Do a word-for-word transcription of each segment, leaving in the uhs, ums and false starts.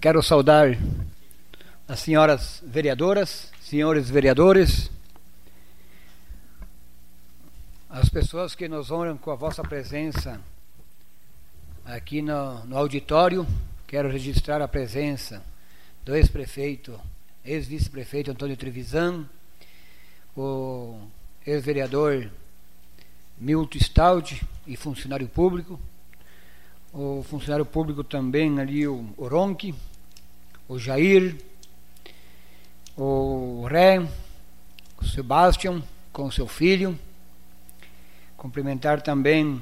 Quero saudar as senhoras vereadoras, senhores vereadores, as pessoas que nos honram com a vossa presença aqui no, no auditório. Quero registrar a presença do ex-prefeito, ex-vice-prefeito Antônio Trevisan, o ex-vereador Milton Staldi e funcionário público, o funcionário público também ali, o Oronque, o Jair, o Ré, o Sebastião com seu filho. Cumprimentar também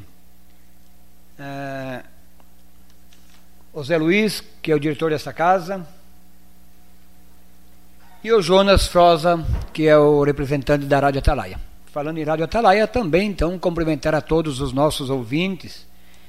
uh, o Zé Luiz, que é o diretor dessa casa, e o Jonas Froza, que é o representante da Rádio Atalaia. Falando em Rádio Atalaia também, então, cumprimentar a todos os nossos ouvintes,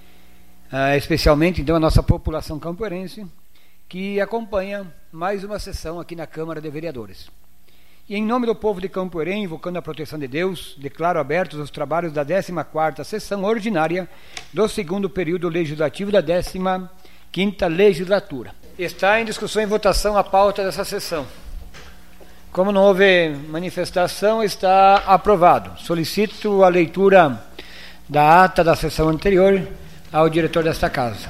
uh, especialmente, então, a nossa população campoerense, que acompanha mais uma sessão aqui na Câmara de Vereadores. E em nome do povo de Campoerém, invocando a proteção de Deus, declaro abertos os trabalhos da décima quarta sessão ordinária do segundo período legislativo da décima quinta legislatura. Está em discussão e votação a pauta dessa sessão. Como não houve manifestação, está aprovado. Solicito a leitura da ata da sessão anterior ao diretor desta casa.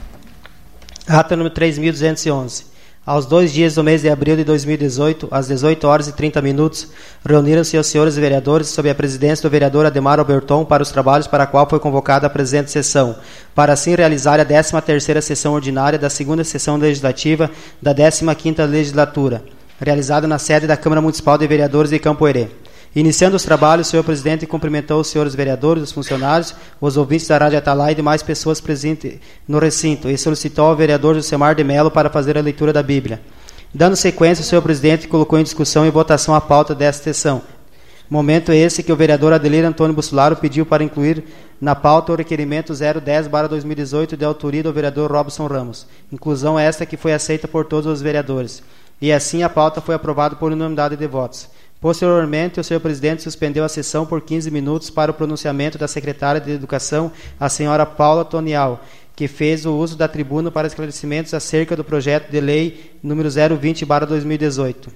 Ata número três mil duzentos e onze. Aos dois dias do mês de abril de dois mil e dezoito, às dezoito horas e trinta minutos, reuniram-se os senhores vereadores sob a presidência do vereador Ademar Alberton para os trabalhos para a qual foi convocada a presente sessão, para assim realizar a décima terceira sessão ordinária da segunda sessão legislativa da décima quinta legislatura, realizada na sede da Câmara Municipal de Vereadores de Campoerê. Iniciando os trabalhos, o senhor presidente cumprimentou os senhores vereadores, os funcionários, os ouvintes da Rádio Atalaia e demais pessoas presentes no recinto e solicitou ao vereador Josemar de Mello para fazer a leitura da Bíblia. Dando sequência, o senhor presidente colocou em discussão e votação a pauta desta sessão. Momento esse que o vereador Adelir Antônio Bussolaro pediu para incluir na pauta o requerimento zero dez barra dois mil e dezoito de autoria do vereador Robson Ramos. Inclusão esta que foi aceita por todos os vereadores. E assim a pauta foi aprovada por unanimidade de votos. Posteriormente, o senhor presidente suspendeu a sessão por quinze minutos para o pronunciamento da secretária de Educação, a senhora Paula Tonial, que fez o uso da tribuna para esclarecimentos acerca do projeto de lei número zero vinte barra dois mil e dezoito.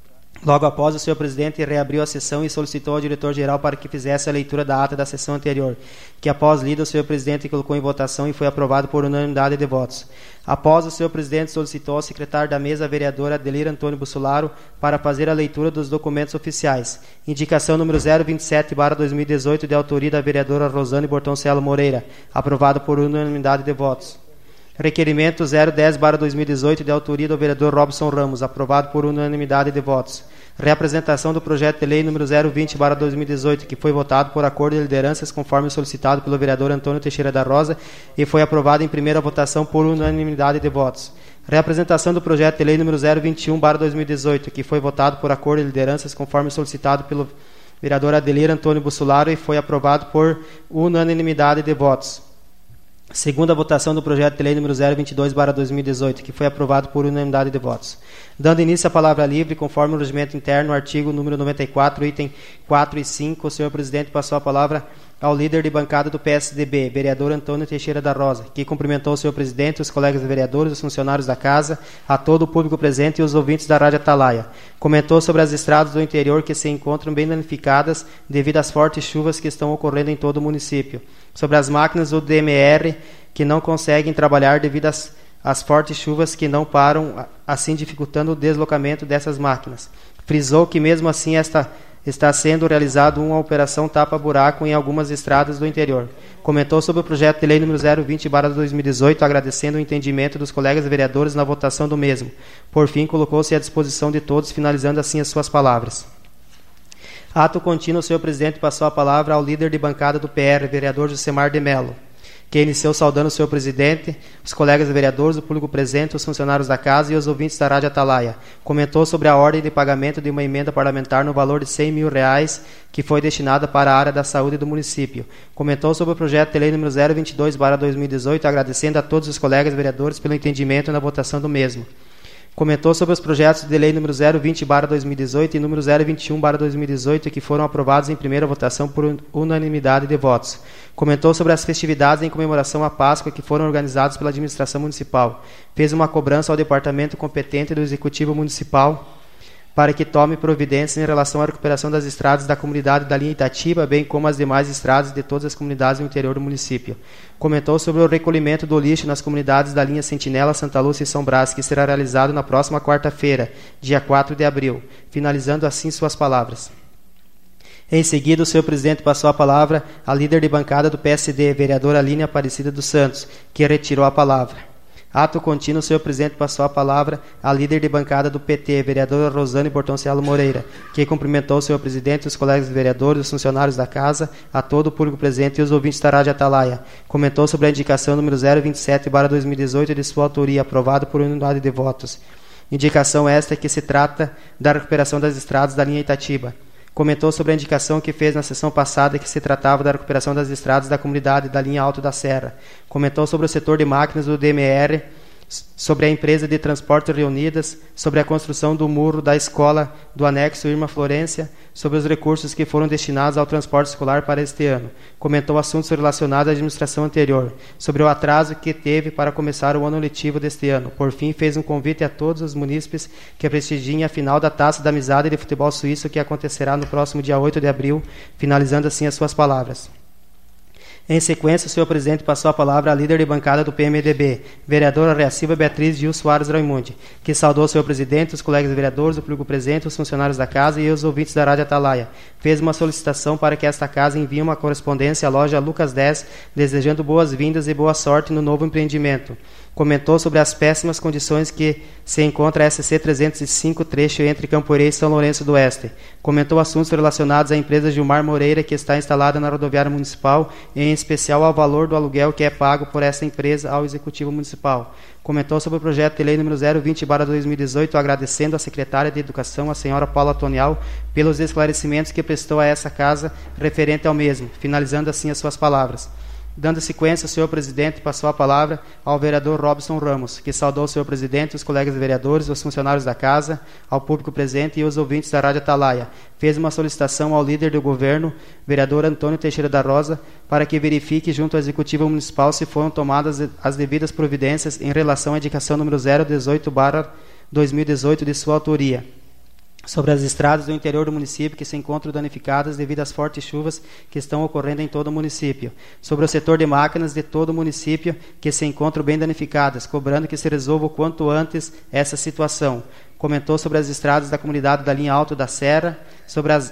Logo após, o senhor presidente reabriu a sessão e solicitou ao diretor-geral para que fizesse a leitura da ata da sessão anterior, que após lida o senhor presidente colocou em votação e foi aprovado por unanimidade de votos. Após, o senhor presidente solicitou ao secretário da mesa, a vereadora Adelir Antônio Bussolaro, para fazer a leitura dos documentos oficiais. Indicação número zero vinte e sete barra dois mil e dezoito, de autoria da vereadora Rosane Bortoncelo Moreira, aprovado por unanimidade de votos. Requerimento zero dez barra dois mil e dezoito, de autoria do vereador Robson Ramos, aprovado por unanimidade de votos. Reapresentação do projeto de lei número zero vinte barra dois mil e dezoito, que foi votado por acordo de lideranças conforme solicitado pelo vereador Antônio Teixeira da Rosa e foi aprovado em primeira votação por unanimidade de votos. Reapresentação do projeto de lei número zero vinte e um barra dois mil e dezoito, que foi votado por acordo de lideranças conforme solicitado pelo vereador Adelir Antônio Bussolaro e foi aprovado por unanimidade de votos. Segunda votação do projeto de lei número zero vinte e dois barra dois mil e dezoito, que foi aprovado por unanimidade de votos. Dando início à palavra livre, conforme o regimento interno, artigo número noventa e quatro, item quatro e cinco, o senhor presidente passou a palavra ao líder de bancada do P S D B, vereador Antônio Teixeira da Rosa, que cumprimentou o senhor presidente, os colegas vereadores, os funcionários da casa, a todo o público presente e os ouvintes da Rádio Atalaia. Comentou sobre as estradas do interior que se encontram bem danificadas devido às fortes chuvas que estão ocorrendo em todo o município. Sobre as máquinas do D M R que não conseguem trabalhar devido às, às fortes chuvas que não param, assim dificultando o deslocamento dessas máquinas. Frisou que mesmo assim esta está sendo realizada uma operação tapa-buraco em algumas estradas do interior. Comentou sobre o projeto de lei número zero vinte barra dois mil e dezoito, agradecendo o entendimento dos colegas vereadores na votação do mesmo. Por fim, colocou-se à disposição de todos, finalizando assim as suas palavras. Ato contínuo, o senhor presidente passou a palavra ao líder de bancada do P R, vereador Josemar de Mello, que iniciou saudando o senhor presidente, os colegas vereadores, o público presente, os funcionários da casa e os ouvintes da Rádio Atalaia. Comentou sobre a ordem de pagamento de uma emenda parlamentar no valor de cem mil reais que foi destinada para a área da saúde do município. Comentou sobre o projeto de lei número zero vinte e dois barra dois mil e dezoito, agradecendo a todos os colegas vereadores pelo entendimento na votação do mesmo. Comentou sobre os projetos de lei número zero vinte barra dois mil e dezoito e número zero vinte e um barra dois mil e dezoito que foram aprovados em primeira votação por unanimidade de votos. Comentou sobre as festividades em comemoração à Páscoa que foram organizadas pela administração municipal. Fez uma cobrança ao departamento competente do Executivo Municipal para que tome providências em relação à recuperação das estradas da comunidade da linha Itatiba, bem como as demais estradas de todas as comunidades no interior do município. Comentou sobre o recolhimento do lixo nas comunidades da linha Sentinela, Santa Lúcia e São Brás, que será realizado na próxima quarta-feira, dia quatro de abril, finalizando assim suas palavras. Em seguida, o senhor presidente passou a palavra à líder de bancada do P S D, vereadora Aline Aparecida dos Santos, que retirou a palavra. Ato contínuo, o senhor presidente passou a palavra à líder de bancada do P T, vereadora Rosane Bortoncialo Moreira, que cumprimentou o senhor presidente, os colegas vereadores, os funcionários da casa, a todo o público presente e os ouvintes da Rádio Atalaia. Comentou sobre a indicação número zero vinte e sete barra dois mil e dezoito de sua autoria, aprovada por unidade de votos. Indicação esta que se trata da recuperação das estradas da linha Itatiba. Comentou sobre a indicação que fez na sessão passada que se tratava da recuperação das estradas da comunidade da linha Alto da Serra. Comentou sobre o setor de máquinas do D M R, sobre a empresa de transporte Reunidas, sobre a construção do muro da escola do anexo Irma Florência, sobre os recursos que foram destinados ao transporte escolar para este ano. Comentou assuntos relacionados à administração anterior, sobre o atraso que teve para começar o ano letivo deste ano. Por fim, fez um convite a todos os munícipes que prestigiem a final da Taça da Amizade de Futebol Suíço, que acontecerá no próximo dia oito de abril, finalizando assim as suas palavras. Em sequência, o senhor presidente passou a palavra à líder de bancada do P M D B, vereadora Reaciba Beatriz Gil Soares Raimundi, que saudou o senhor presidente, os colegas vereadores, o público presente, os funcionários da casa e os ouvintes da Rádio Atalaia. Fez uma solicitação para que esta casa envie uma correspondência à loja Lucas dez, desejando boas-vindas e boa sorte no novo empreendimento. Comentou sobre as péssimas condições que se encontra a S C trezentos e cinco, trecho entre Camporê e São Lourenço do Oeste. Comentou assuntos relacionados à empresa Gilmar Moreira, que está instalada na rodoviária municipal, em especial ao valor do aluguel que é pago por essa empresa ao Executivo Municipal. Comentou sobre o projeto de lei número zero vinte barra dois mil e dezoito, agradecendo à secretária de Educação, a senhora Paula Tonial, pelos esclarecimentos que prestou a essa casa referente ao mesmo, finalizando assim as suas palavras. Dando sequência, o senhor presidente passou a palavra ao vereador Robson Ramos, que saudou o senhor presidente, os colegas vereadores, os funcionários da casa, ao público presente e os ouvintes da Rádio Atalaia. Fez uma solicitação ao líder do governo, vereador Antônio Teixeira da Rosa, para que verifique junto ao Executivo Municipal se foram tomadas as devidas providências em relação à indicação número zero dezoito barra dois mil e dezoito de sua autoria, sobre as estradas do interior do município que se encontram danificadas devido às fortes chuvas que estão ocorrendo em todo o município, sobre o setor de máquinas de todo o município que se encontram bem danificadas, cobrando que se resolva o quanto antes essa situação. Comentou sobre as estradas da comunidade da linha Alto da Serra, sobre as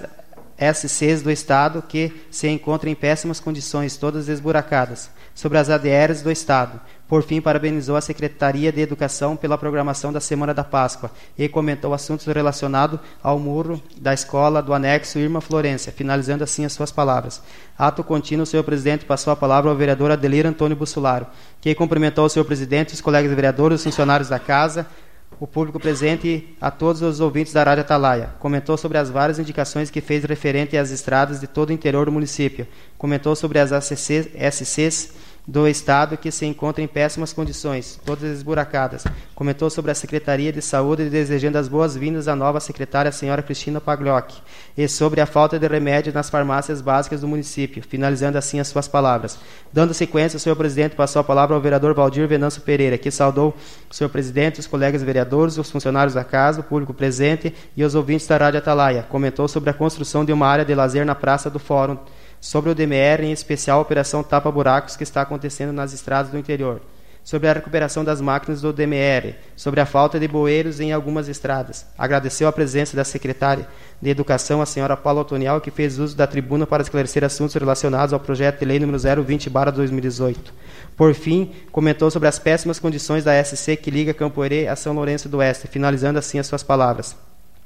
S Cs do Estado que se encontram em péssimas condições, todas esburacadas, sobre as A D Rs do Estado. Por fim, parabenizou a Secretaria de Educação pela programação da Semana da Páscoa e comentou assuntos relacionados ao muro da escola do anexo Irma Florência, finalizando assim as suas palavras. Ato contínuo, o senhor presidente passou a palavra ao vereador Adelir Antônio Bussolaro, que cumprimentou o senhor presidente, os colegas vereadores, os funcionários da casa, o público presente e a todos os ouvintes da Rádio Atalaia. Comentou sobre as várias indicações que fez referente às estradas de todo o interior do município. Comentou sobre as S Cs do Estado que se encontram em péssimas condições, todas esburacadas. Comentou sobre a Secretaria de Saúde, desejando as boas-vindas à nova secretária, a senhora Cristina Pagliocchi, e sobre a falta de remédios nas farmácias básicas do município, finalizando assim as suas palavras. Dando sequência, o senhor presidente passou a palavra ao vereador Valdir Venâncio Pereira, que saudou o senhor presidente, os colegas vereadores, os funcionários da casa, o público presente e os ouvintes da Rádio Atalaia. Comentou sobre a construção de uma área de lazer na Praça do Fórum, sobre o D M R, em especial a operação Tapa Buracos que está acontecendo nas estradas do interior, sobre a recuperação das máquinas do D M R, sobre a falta de bueiros em algumas estradas. Agradeceu a presença da secretária de Educação, a senhora Paula Tonial, que fez uso da tribuna para esclarecer assuntos relacionados ao projeto de lei número zero vinte barra dois mil e dezoito. Por fim, comentou sobre as péssimas condições da S C que liga Camporê a São Lourenço do Oeste, finalizando assim as suas palavras.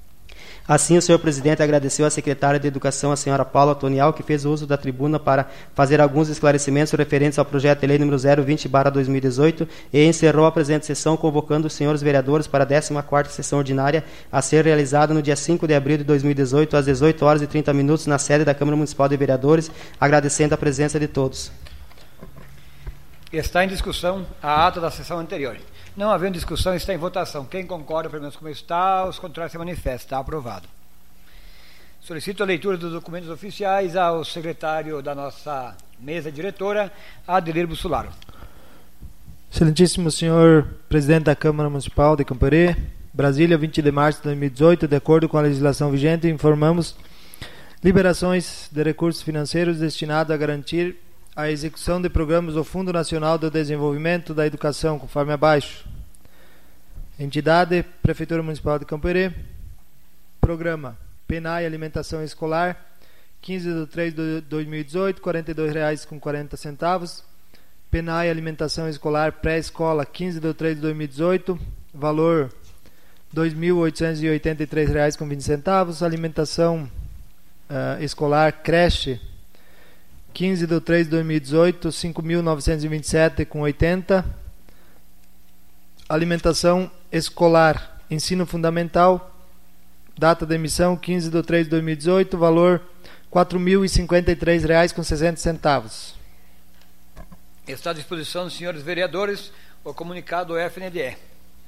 Assim, o senhor presidente agradeceu à secretária de Educação, a senhora Paula Tonial, que fez uso da tribuna para fazer alguns esclarecimentos referentes ao projeto de lei número zero vinte barra dois mil e dezoito e encerrou a presente sessão convocando os senhores vereadores para a décima quarta sessão ordinária a ser realizada no dia cinco de abril de dois mil e dezoito, às dezoito horas e trinta minutos, na sede da Câmara Municipal de Vereadores, agradecendo a presença de todos. Está em discussão a ata da sessão anterior. Não havendo discussão, está em votação. Quem concorda, pelo menos como está, os contrários se manifestam. Está aprovado. Solicito a leitura dos documentos oficiais ao secretário da nossa mesa diretora, Adelir Bussolaro. Excelentíssimo senhor presidente da Câmara Municipal de Camporê, Brasília, vinte de março de dois mil e dezoito, de acordo com a legislação vigente, informamos liberações de recursos financeiros destinados a garantir a execução de programas do Fundo Nacional do Desenvolvimento da Educação, conforme abaixo. Entidade, Prefeitura Municipal de Camporê. Programa PENAI Alimentação Escolar, quinze de três de dois mil e dezoito, quarenta e dois reais e quarenta centavos. PENAI Alimentação Escolar Pré-Escola, quinze de três de dois mil e dezoito, valor dois mil oitocentos e oitenta e três reais e vinte centavos. Alimentação uh, Escolar Creche, quinze de três de dois mil e dezoito, cinco mil novecentos e vinte e sete reais e oitenta centavos. Alimentação Escolar Ensino Fundamental, data de emissão quinze de três de dois mil e dezoito, valor quatro mil e cinquenta e três reais e sessenta centavos. Está à disposição dos senhores vereadores o comunicado F N D E.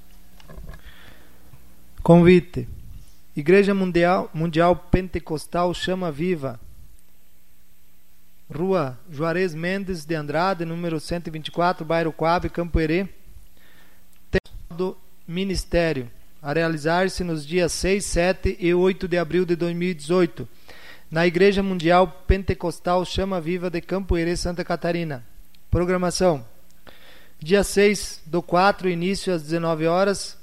Convite. Igreja Mundial, Mundial Pentecostal Chama Viva, Rua Juarez Mendes de Andrade, número cento e vinte e quatro, bairro Coab, Camporê. Do Ministério, a realizar-se nos dias seis, sete e oito de abril de dois mil e dezoito, na Igreja Mundial Pentecostal Chama Viva de Camporê, Santa Catarina. Programação: dia seis do quatro, início às dezenove horas,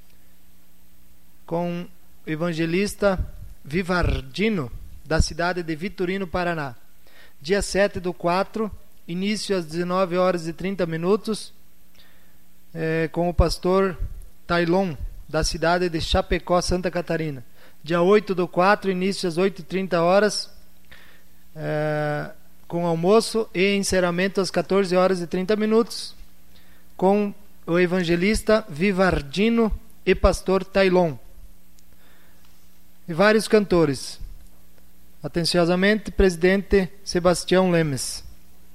com o evangelista Vivardino, da cidade de Vitorino, Paraná. Dia sete do quatro, início às dezenove horas e trinta minutos, é, com o pastor Tailon, da cidade de Chapecó, Santa Catarina. Dia oito do quatro, início às oito e trinta horas, é, com almoço e encerramento às quatorze horas e trinta minutos, com o evangelista Vivardino e pastor Tailon. E vários cantores. Atenciosamente, presidente Sebastião Lemes.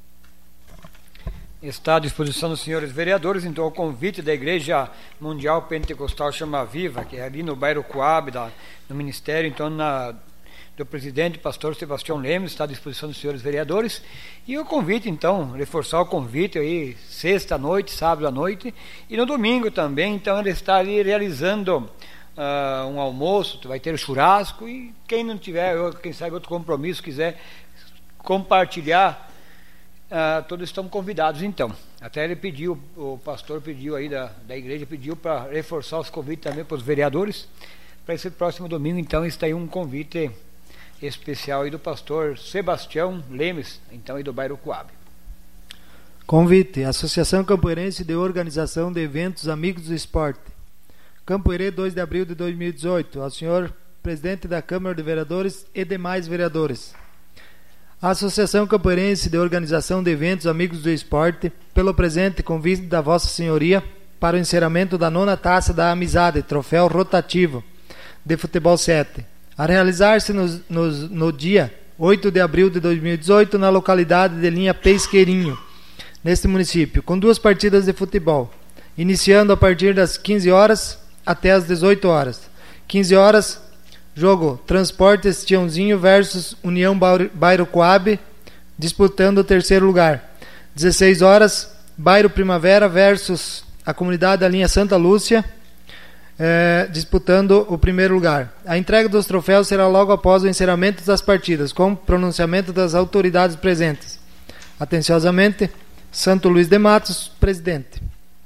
Está à disposição dos senhores vereadores, então, o convite da Igreja Mundial Pentecostal Chama Viva, que é ali no bairro Coab, da, no Ministério, então, na, do presidente, pastor Sebastião Lemes, está à disposição dos senhores vereadores. E o convite, então, reforçar o convite aí, sexta à noite, sábado à noite, e no domingo também, então, ele está ali realizando Uh, um almoço, vai ter churrasco, e quem não tiver, quem sabe outro compromisso, quiser compartilhar, uh, todos estão convidados então. Até ele pediu, o pastor pediu aí da, da igreja, pediu para reforçar os convites também para os vereadores, para esse próximo domingo, então está aí um convite especial aí do pastor Sebastião Lemes, então aí do bairro Coab. Convite: Associação Campoerense de Organização de Eventos Amigos do Esporte, Camporê, dois de abril de dois mil e dezoito, ao senhor presidente da Câmara de Vereadores e demais vereadores. A Associação Campoerense de Organização de Eventos Amigos do Esporte, pelo presente convite da Vossa Senhoria para o encerramento da nona Taça da Amizade, troféu rotativo de futebol sete, a realizar-se no, no, no dia oito de abril de dois mil e dezoito, na localidade de Linha Pesqueirinho, neste município, com duas partidas de futebol, iniciando a partir das quinze horas até as dezoito horas. quinze horas, jogo Transportes Tiãozinho versus União Bairro Coab, disputando o terceiro lugar. dezesseis horas, Bairro Primavera versus a comunidade da linha Santa Lúcia, eh, disputando o primeiro lugar. A entrega dos troféus será logo após o encerramento das partidas, com pronunciamento das autoridades presentes. Atenciosamente, Santo Luís de Matos, presidente.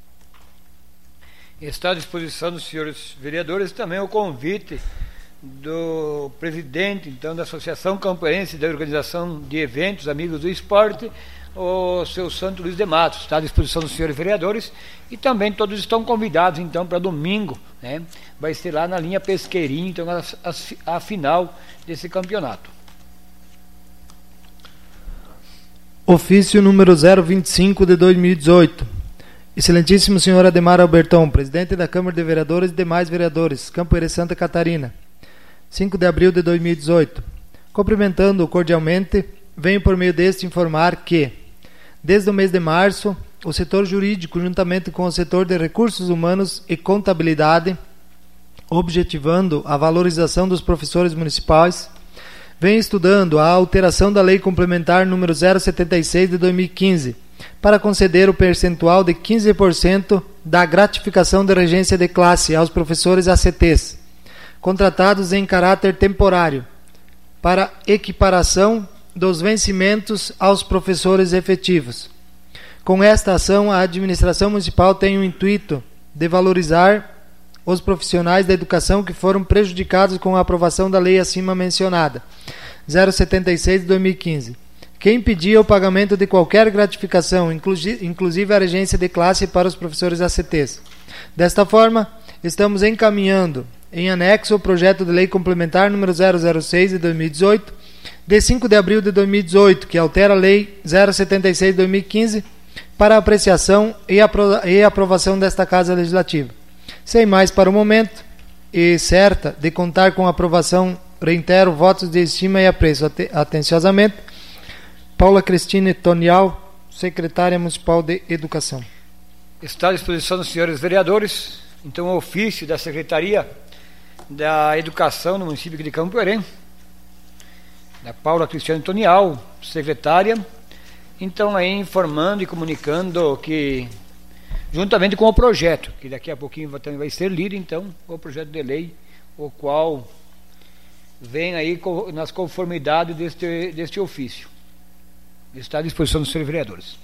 Está à disposição dos senhores vereadores também o convite do presidente, então, da Associação Campoerense da Organização de Eventos Amigos do Esporte, o seu Santo Luís de Matos. Está à disposição dos senhores vereadores e também todos estão convidados, então, para domingo, né? Vai ser lá na linha Pesqueirinho, então, a, a, a final desse campeonato. Ofício número zero vinte e cinco de dois mil e dezoito. Excelentíssimo senhor Ademar Alberton, presidente da Câmara de Vereadores e demais vereadores, Camporê, Santa Catarina, cinco de abril de dois mil e dezoito. Cumprimentando-o cordialmente, venho por meio deste informar que, desde o mês de março, o setor jurídico, juntamente com o setor de recursos humanos e contabilidade, objetivando a valorização dos professores municipais, vem estudando a alteração da Lei Complementar número zero setenta e seis de dois mil e quinze, para conceder o percentual de quinze por cento da gratificação de regência de classe aos professores A C Ts, contratados em caráter temporário, para equiparação dos vencimentos aos professores efetivos. Com esta ação, a administração municipal tem o intuito de valorizar os profissionais da educação que foram prejudicados com a aprovação da lei acima mencionada, zero setenta e seis de dois mil e quinze, que impedia o pagamento de qualquer gratificação, inclusive a regência de classe para os professores A C Ts. Desta forma, estamos encaminhando em anexo o projeto de lei complementar número zero zero seis de dois mil e dezoito, de cinco de abril de dois mil e dezoito, que altera a lei zero setenta e seis de dois mil e quinze, para apreciação e, apro e aprovação desta Casa Legislativa. Sem mais para o momento, e certa de contar com a aprovação, reitero votos de estima e apreço. Atenciosamente, Paula Cristine Tonial, Secretária Municipal de Educação. Está à disposição dos senhores vereadores, então, o ofício da Secretaria da Educação no município de Campoerê, da Paula Cristiane Tonial, secretária, então aí informando e comunicando que, juntamente com o projeto, que daqui a pouquinho também vai ser lido, então, o projeto de lei, o qual vem aí nas conformidades deste, deste ofício. Está à disposição dos senhores vereadores.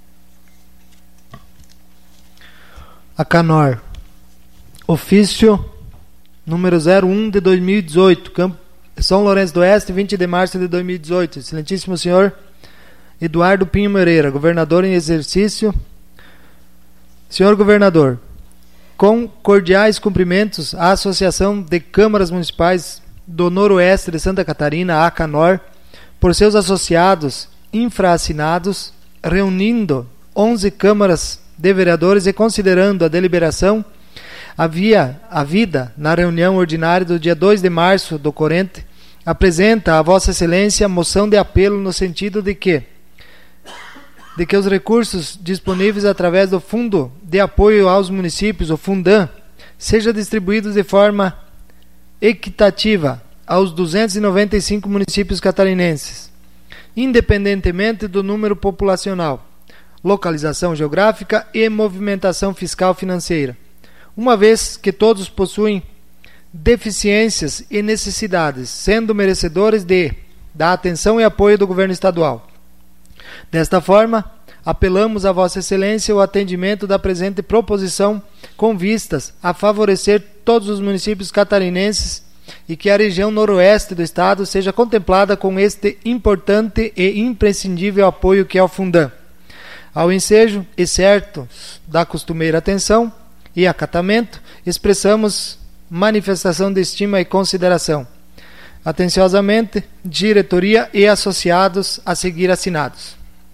A Canor, ofício número zero um de dois mil e dezoito, Campo, São Lourenço do Oeste, vinte de março de dois mil e dezoito. Excelentíssimo senhor Eduardo Pinho Moreira, governador em exercício. Senhor governador, com cordiais cumprimentos à Associação de Câmaras Municipais do Noroeste de Santa Catarina, a Canor, por seus associados infraassinados, reunindo onze câmaras de vereadores e considerando a deliberação havia a vida na reunião ordinária do dia dois de março do corrente, apresenta a Vossa Excelência moção de apelo no sentido de que de que os recursos disponíveis através do Fundo de Apoio aos Municípios, o Fundam, sejam distribuídos de forma equitativa aos duzentos e noventa e cinco municípios catarinenses, independentemente do número populacional, localização geográfica e movimentação fiscal financeira, uma vez que todos possuem deficiências e necessidades, sendo merecedores de da atenção e apoio do governo estadual. Desta forma, apelamos a Vossa Excelência o atendimento da presente proposição com vistas a favorecer todos os municípios catarinenses e que a região noroeste do estado seja contemplada com este importante e imprescindível apoio que é o Fundam. Ao ensejo e certo da costumeira atenção e acatamento, expressamos manifestação de estima e consideração. Atenciosamente, diretoria e associados a seguir assinados.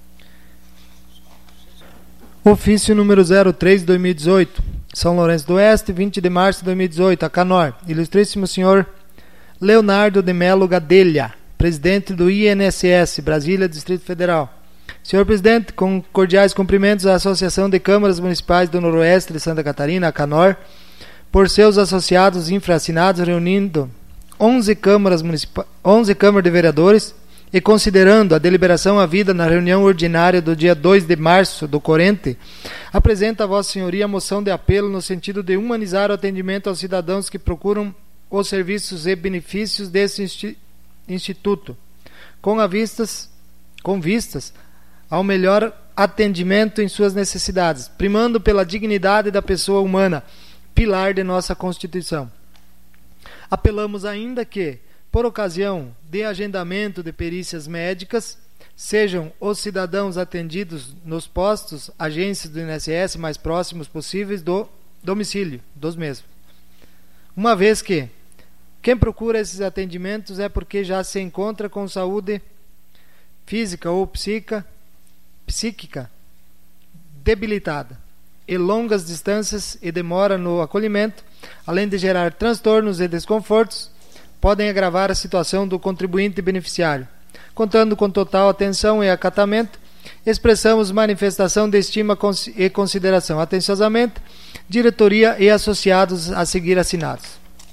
Ofício número zero três de dois mil e dezoito, São Lourenço do Oeste, vinte de março de dois mil e dezoito, a Canor, ilustríssimo senhor Leonardo de Melo Gadelha, presidente do I N S S, Brasília, Distrito Federal. Senhor presidente, com cordiais cumprimentos à Associação de Câmaras Municipais do Noroeste de Santa Catarina, a Canor, por seus associados infraassinados, reunindo onze câmaras, municipa- onze câmaras de vereadores e considerando a deliberação havida na reunião ordinária do dia dois de março do corrente, apresenta a Vossa Senhoria a moção de apelo no sentido de humanizar o atendimento aos cidadãos que procuram os serviços e benefícios desse insti- instituto, com, a vistas, com vistas ao melhor atendimento em suas necessidades, primando pela dignidade da pessoa humana, pilar de nossa Constituição. Apelamos ainda que, por ocasião de agendamento de perícias médicas, sejam os cidadãos atendidos nos postos, agências do I N S S mais próximos possíveis do domicílio dos mesmos. Uma vez que quem procura esses atendimentos é porque já se encontra com saúde física ou psíquica, psíquica debilitada e longas distâncias e demora no acolhimento, além de gerar transtornos e desconfortos, podem agravar a situação do contribuinte beneficiário. Contando com total atenção e acatamento, expressamos manifestação de estima e consideração. Atenciosamente, diretoria e associados a seguir assinados.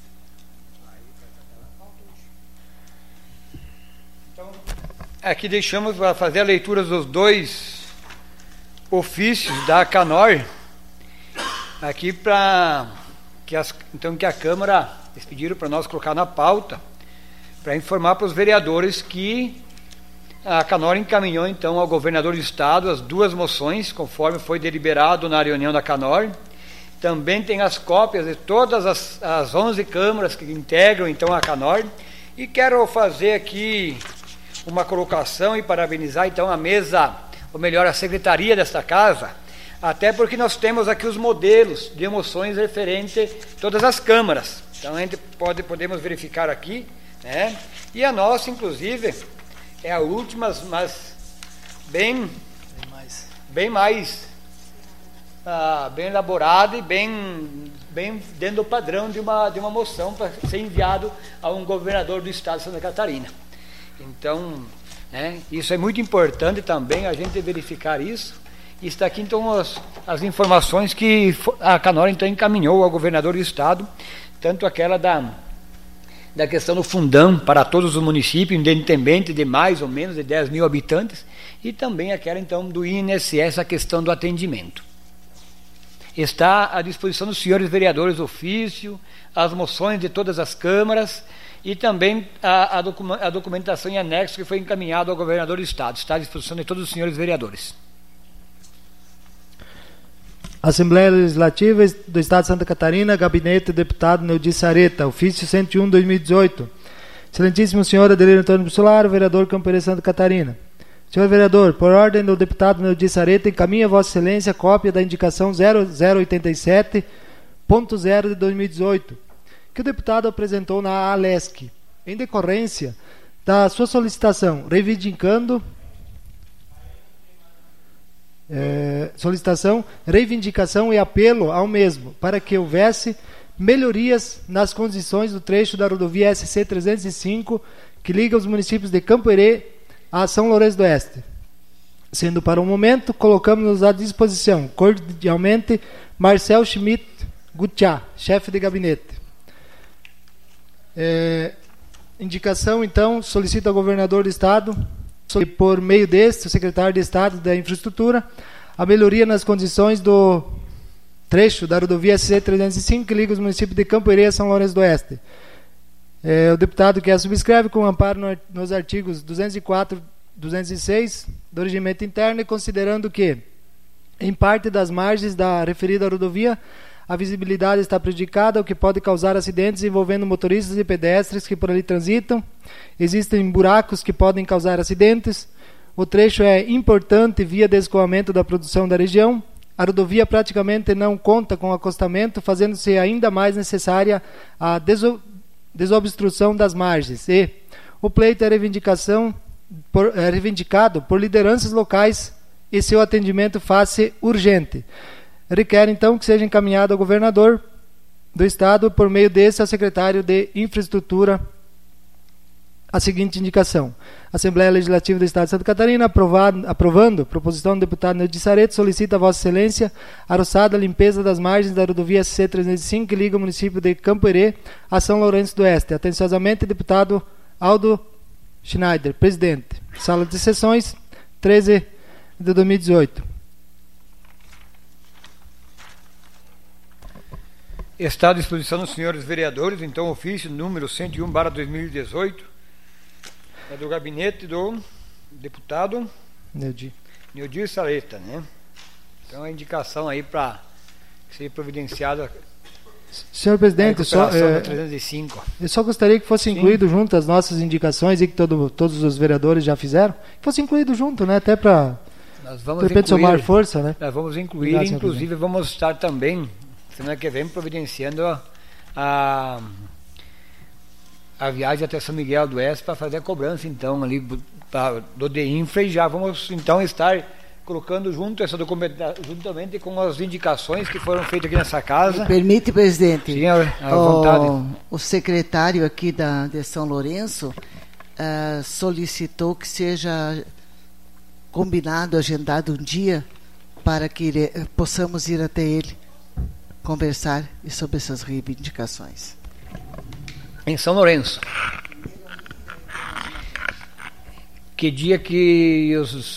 Aqui deixamos para fazer a leitura dos dois ofícios da Canor, aqui para que as, então que a Câmara, eles pediram para nós colocar na pauta, para informar para os vereadores que a Canor encaminhou então ao governador do estado as duas moções, conforme foi deliberado na reunião da Canor. Também tem as cópias de todas as, as onze câmaras que integram então a Canor, e quero fazer aqui uma colocação e parabenizar então a mesa, ou melhor, a secretaria desta casa, até porque nós temos aqui os modelos de moções referente a todas as câmaras. Então a gente pode, podemos verificar aqui, né? E a nossa, inclusive, é a última, mas bem, bem mais, bem, mais ah, bem elaborada e bem, bem dentro do padrão de uma, de uma moção para ser enviado a um governador do estado de Santa Catarina. Então, né, isso é muito importante também, a gente verificar isso. E está aqui então as, as informações que a Canor então encaminhou ao governador do estado, tanto aquela da, da questão do fundão para todos os municípios, independente de mais ou menos de dez mil habitantes, e também aquela então do I N S S, a questão do atendimento. Está à disposição dos senhores vereadores ofício, as moções de todas as câmaras, e também a, a, docu a documentação em anexo que foi encaminhado ao governador do estado. Está à disposição de todos os senhores vereadores. Assembleia Legislativa do Estado de Santa Catarina, Gabinete do Deputado Neudi Sareta, ofício cento e um, dois mil e dezoito. Excelentíssimo senhor Adelino Antônio Bussolaro, vereador Campo Santa Catarina. Senhor vereador, por ordem do deputado Neudi Sareta, encaminha a Vossa Excelência cópia da indicação zero zero oito sete ponto zero de dois mil e dezoito, que o deputado apresentou na ALESC, em decorrência da sua solicitação, reivindicando é, solicitação, reivindicação e apelo ao mesmo, para que houvesse melhorias nas condições do trecho da rodovia S C trezentos e cinco, que liga os municípios de Campoerê a São Lourenço do Oeste. Sendo para o momento, colocamos-nos à disposição, cordialmente, Marcel Schmidt Gutiá, chefe de gabinete. É, indicação, então, solicita ao governador do estado, por meio deste, o secretário de Estado da Infraestrutura, a melhoria nas condições do trecho da rodovia S C trezentos e cinco, que liga os municípios de Campoerê a São Lourenço do Oeste. É, o deputado que a subscreve com amparo no, nos artigos duzentos e quatro, duzentos e seis do regimento interno, e considerando que, em parte das margens da referida rodovia, a visibilidade está prejudicada, o que pode causar acidentes envolvendo motoristas e pedestres que por ali transitam. Existem buracos que podem causar acidentes. O trecho é importante via de escoamento da produção da região. A rodovia praticamente não conta com acostamento, fazendo-se ainda mais necessária a deso desobstrução das margens. E o pleito é, reivindicação por, é reivindicado por lideranças locais e seu atendimento faz-se urgente. Requer, então, que seja encaminhado ao governador do estado, por meio desse, ao secretário de Infraestrutura, a seguinte indicação. Assembleia Legislativa do Estado de Santa Catarina, aprovado, aprovando proposição do deputado Neudi Sareta, solicita a Vossa Excelência a roçada limpeza das margens da rodovia S C trezentos e cinco, que liga o município de Campoerê a São Lourenço do Oeste. Atenciosamente, deputado Aldo Schneider, presidente. Sala de sessões, treze de dois mil e dezoito. Está à disposição dos senhores vereadores, então, ofício número cento e um barra dois mil e dezoito, é do gabinete do deputado Neudi Neudi Sareta, né? Então, a indicação aí para ser providenciada. Senhor presidente, só, é, trezentos e cinco. Eu só gostaria que fosse incluído Sim. junto as nossas indicações, e que todo, todos os vereadores já fizeram, que fosse incluído junto, né? Até para, de repente, somar força, né? Nós vamos incluir, Obrigado, inclusive, vamos estar também, semana que vem, providenciando a, a, a viagem até São Miguel do Oeste para fazer a cobrança, então, ali pra, do DEINFRA, e já vamos, então, estar colocando junto essa documentação, juntamente com as indicações que foram feitas aqui nessa casa. Me permite, presidente? Sim, à vontade. O, o secretário aqui da, de São Lourenço uh, solicitou que seja combinado, agendado um dia para que ire, possamos ir até ele conversar sobre essas reivindicações. Em São Lourenço. Que dia que os...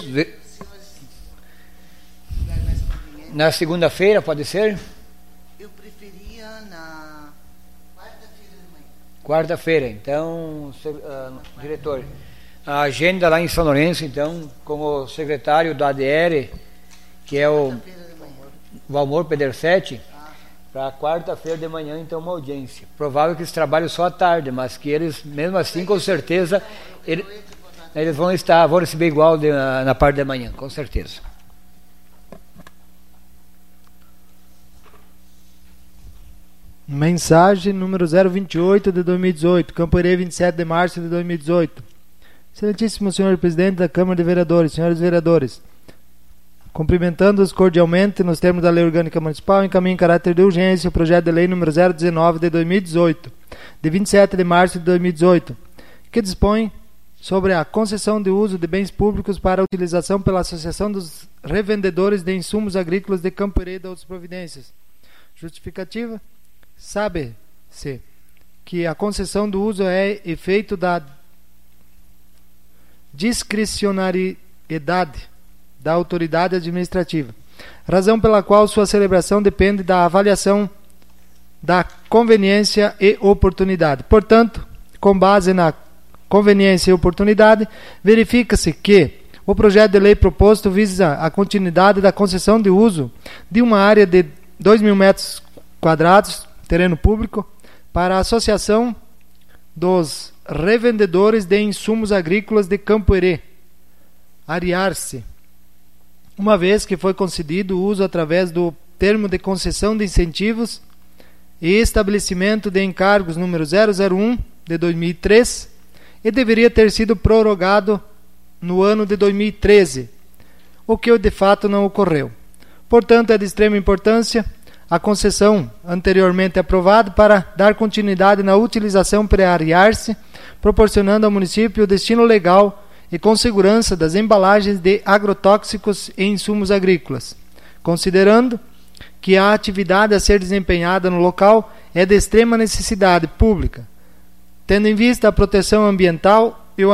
Na segunda-feira, pode ser? Eu preferia na quarta-feira de manhã. Quarta-feira, então, uh, diretor, a agenda lá em São Lourenço, então, com o secretário da A D R, que é o Valmor Pedersetti, para quarta-feira de manhã, então, uma audiência. Provável que eles trabalhem só à tarde, mas que eles, mesmo assim, com certeza, ele, eles vão estar, vão receber igual de, na, na parte da manhã, com certeza. Mensagem número zero vinte e oito de dois mil e dezoito, Camporê, vinte e sete de março de dois mil e dezoito. Excelentíssimo senhor presidente da Câmara de Vereadores, senhores vereadores, cumprimentando-os cordialmente nos termos da Lei Orgânica Municipal, encaminho em caráter de urgência o projeto de lei número zero dezenove de dois mil e dezoito, de vinte e sete de março de dois mil e dezoito, que dispõe sobre a concessão de uso de bens públicos para utilização pela Associação dos Revendedores de Insumos Agrícolas de Camporê e de outras providências. Justificativa: sabe-se que a concessão do uso é efeito da discricionariedade da autoridade administrativa, razão pela qual sua celebração depende da avaliação da conveniência e oportunidade. Portanto, com base na conveniência e oportunidade, verifica-se que o projeto de lei proposto visa a continuidade da concessão de uso de uma área de dois mil metros quadrados, terreno público, para a Associação dos Revendedores de Insumos Agrícolas de Camporê, Ariar-se, uma vez que foi concedido o uso através do termo de concessão de incentivos e estabelecimento de encargos número zero zero um de dois mil e três e deveria ter sido prorrogado no ano de dois mil e treze, o que de fato não ocorreu. Portanto, é de extrema importância a concessão anteriormente aprovada para dar continuidade na utilização para Ariar-se, proporcionando ao município o destino legal e com segurança das embalagens de agrotóxicos e insumos agrícolas, considerando que a atividade a ser desempenhada no local é de extrema necessidade pública, tendo em vista a proteção ambiental e o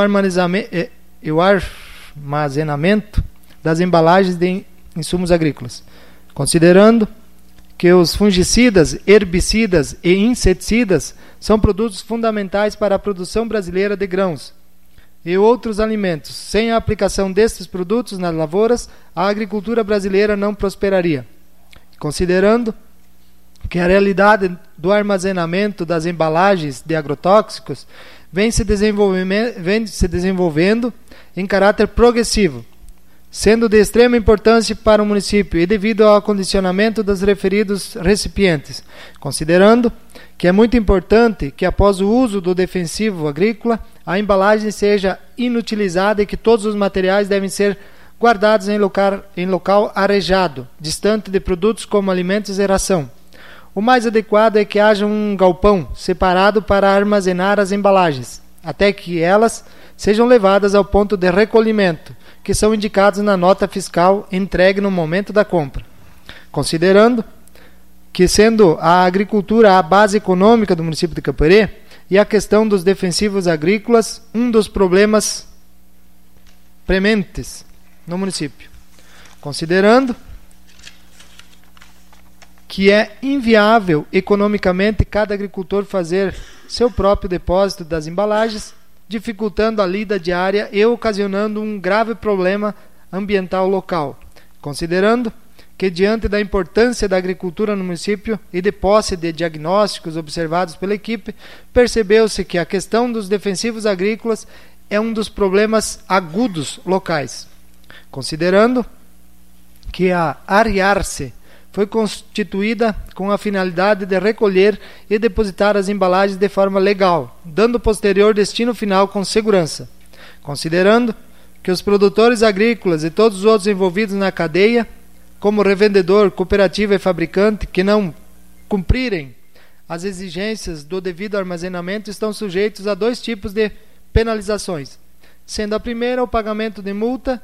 armazenamento das embalagens de insumos agrícolas, considerando que os fungicidas, herbicidas e inseticidas são produtos fundamentais para a produção brasileira de grãos e outros alimentos. Sem a aplicação destes produtos nas lavouras, a agricultura brasileira não prosperaria. Considerando que a realidade do armazenamento das embalagens de agrotóxicos vem se, vem se desenvolvendo em caráter progressivo, sendo de extrema importância para o município e devido ao acondicionamento dos referidos recipientes, considerando que é muito importante que após o uso do defensivo agrícola, a embalagem seja inutilizada e que todos os materiais devem ser guardados em local, em local arejado, distante de produtos como alimentos e ração. O mais adequado é que haja um galpão separado para armazenar as embalagens, até que elas sejam levadas ao ponto de recolhimento, que são indicados na nota fiscal entregue no momento da compra. Considerando que, sendo a agricultura a base econômica do município de Camporê e a questão dos defensivos agrícolas um dos problemas prementes no município, considerando que é inviável economicamente cada agricultor fazer seu próprio depósito das embalagens, dificultando a lida diária e ocasionando um grave problema ambiental local, considerando que, diante da importância da agricultura no município e de posse de diagnósticos observados pela equipe, percebeu-se que a questão dos defensivos agrícolas é um dos problemas agudos locais, considerando que a Ariar-se foi constituída com a finalidade de recolher e depositar as embalagens de forma legal, dando posterior destino final com segurança, considerando que os produtores agrícolas e todos os outros envolvidos na cadeia, como revendedor, cooperativa e fabricante, que não cumprirem as exigências do devido armazenamento, estão sujeitos a dois tipos de penalizações, sendo a primeira o pagamento de multa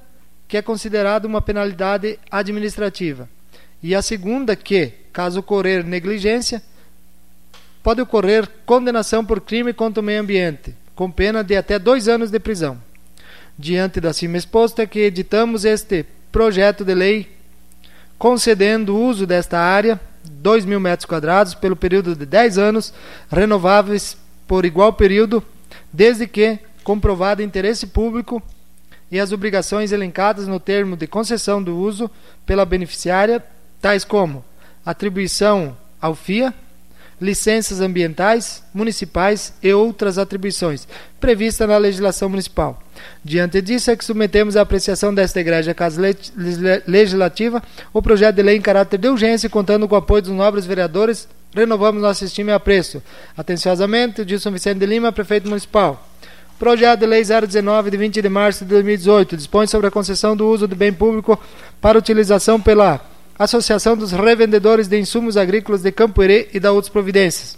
que é considerado uma penalidade administrativa. E a segunda, que, caso ocorrer negligência, pode ocorrer condenação por crime contra o meio ambiente, com pena de até dois anos de prisão. Diante da cima exposta, é que editamos este projeto de lei concedendo o uso desta área, dois mil metros quadrados, pelo período de dez anos, renováveis por igual período, desde que comprovado interesse público e as obrigações elencadas no termo de concessão do uso pela beneficiária, tais como atribuição ao F I A, licenças ambientais, municipais e outras atribuições previstas na legislação municipal. Diante disso, é que submetemos à apreciação desta Igreja Casa Legislativa o projeto de lei em caráter de urgência, contando com o apoio dos nobres vereadores. Renovamos nosso estima e apreço. Atenciosamente, Dilson Vicente de Lima, Prefeito Municipal. Projeto de Lei zero dezenove, de vinte de março de dois mil e dezoito, dispõe sobre a concessão do uso de bem público para utilização pela Associação dos Revendedores de Insumos Agrícolas de Campo Herê e da outras providências.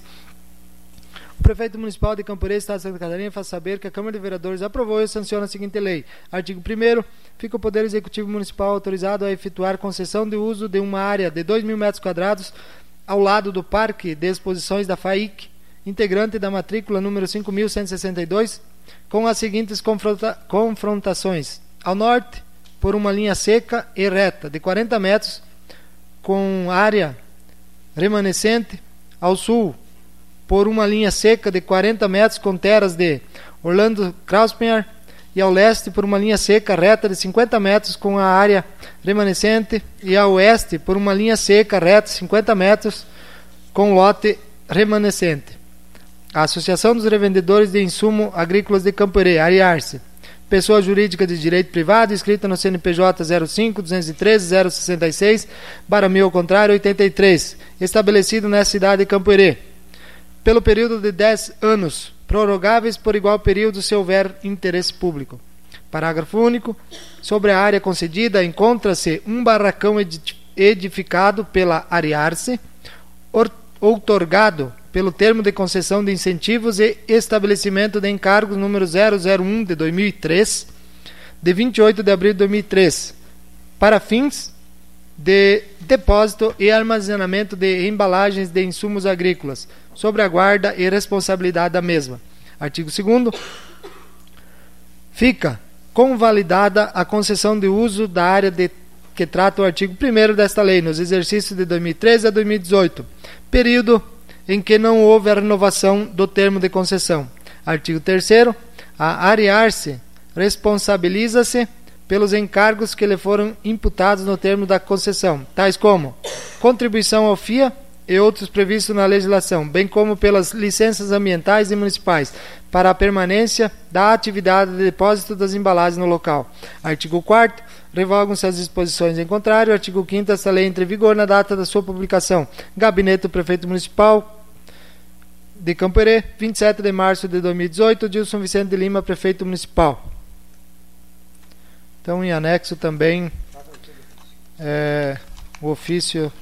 O Prefeito Municipal de Campo Herê, Estado de Santa Catarina, faz saber que a Câmara de Vereadores aprovou e sanciona a seguinte lei. Artigo primeiro. Fica o Poder Executivo Municipal autorizado a efetuar concessão de uso de uma área de dois mil metros quadrados ao lado do Parque de Exposições da F A I C, integrante da matrícula número cinco mil cento e sessenta e dois, com as seguintes confronta confrontações. Ao norte, por uma linha seca e reta de quarenta metros, com área remanescente. Ao sul, por uma linha seca de quarenta metros com terras de Orlando Krauspenhar, e ao leste, por uma linha seca reta de cinquenta metros com a área remanescente, e ao oeste, por uma linha seca reta de cinquenta metros com lote remanescente. A Associação dos Revendedores de Insumos Agrícolas de Campo Herê, Ariarce, pessoa jurídica de direito privado, inscrita no C N P J zero cinco, duzentos e treze, zero sessenta e seis, barra mil ao contrário, oitenta e três, estabelecido nessa cidade de Campo Herê, pelo período de dez anos, prorrogáveis por igual período se houver interesse público. Parágrafo único. Sobre a área concedida, encontra-se um barracão edificado pela Ariarce, outorgado pelo termo de concessão de incentivos e estabelecimento de encargos número zero zero um de dois mil e três, de vinte e oito de abril de dois mil e três, para fins de depósito e armazenamento de embalagens de insumos agrícolas, sobre a guarda e responsabilidade da mesma. Artigo segundo. Fica convalidada a concessão de uso da área de que trata o artigo primeiro desta lei, nos exercícios de dois mil e treze a dois mil e dezoito, período em que não houve a renovação do termo de concessão. Artigo terceiro. A Ariarce responsabiliza-se pelos encargos que lhe foram imputados no termo da concessão, tais como contribuição ao F I A e outros previstos na legislação, bem como pelas licenças ambientais e municipais para a permanência da atividade de depósito das embalagens no local. Artigo quarto. Revogam-se as disposições em contrário. Artigo quinto. Esta lei entra em vigor na data da sua publicação. Gabinete do Prefeito Municipal de Campo Herê, vinte e sete de março de dois mil e dezoito, Dilson Vicente de Lima, Prefeito Municipal. Então, em anexo também é, o ofício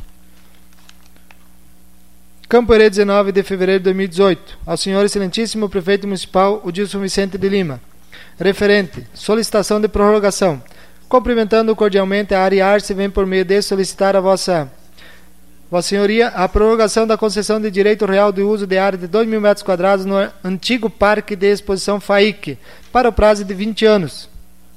Campo Herê, dezenove de fevereiro de dois mil e dezoito, ao senhor excelentíssimo Prefeito Municipal, o Dilson Vicente de Lima. Referente, solicitação de prorrogação. Cumprimentando cordialmente a Ariarce, vem por meio de solicitar a vossa Vossa Senhoria a prorrogação da concessão de direito real de uso de área de dois mil metros quadrados no antigo Parque de Exposição F A I C, para o prazo de vinte anos,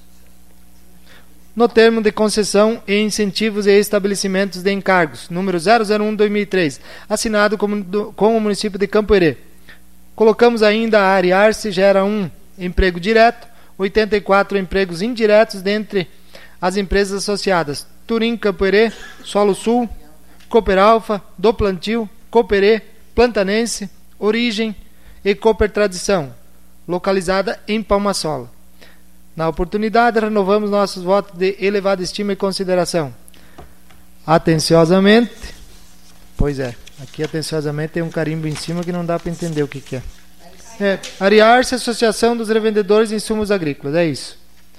no termo de concessão e incentivos e estabelecimentos de encargos, número zero zero um de dois mil e três, assinado com, do, com o município de Campo Herê. Colocamos ainda a Ariarce gera um emprego direto, oitenta e quatro empregos indiretos dentre as empresas associadas: Turim, Campo Herê, Solo Sul, Cooper Alfa, Do Plantio, Cooper E, Plantanense, Origem e Cooper Tradição, localizada em Palmasola. Na oportunidade, renovamos nossos votos de elevada estima e consideração. Atenciosamente, pois é, aqui atenciosamente tem um carimbo em cima que não dá para entender o que, que é. É, Ariarce, Associação dos Revendedores de Insumos Agrícolas, é isso.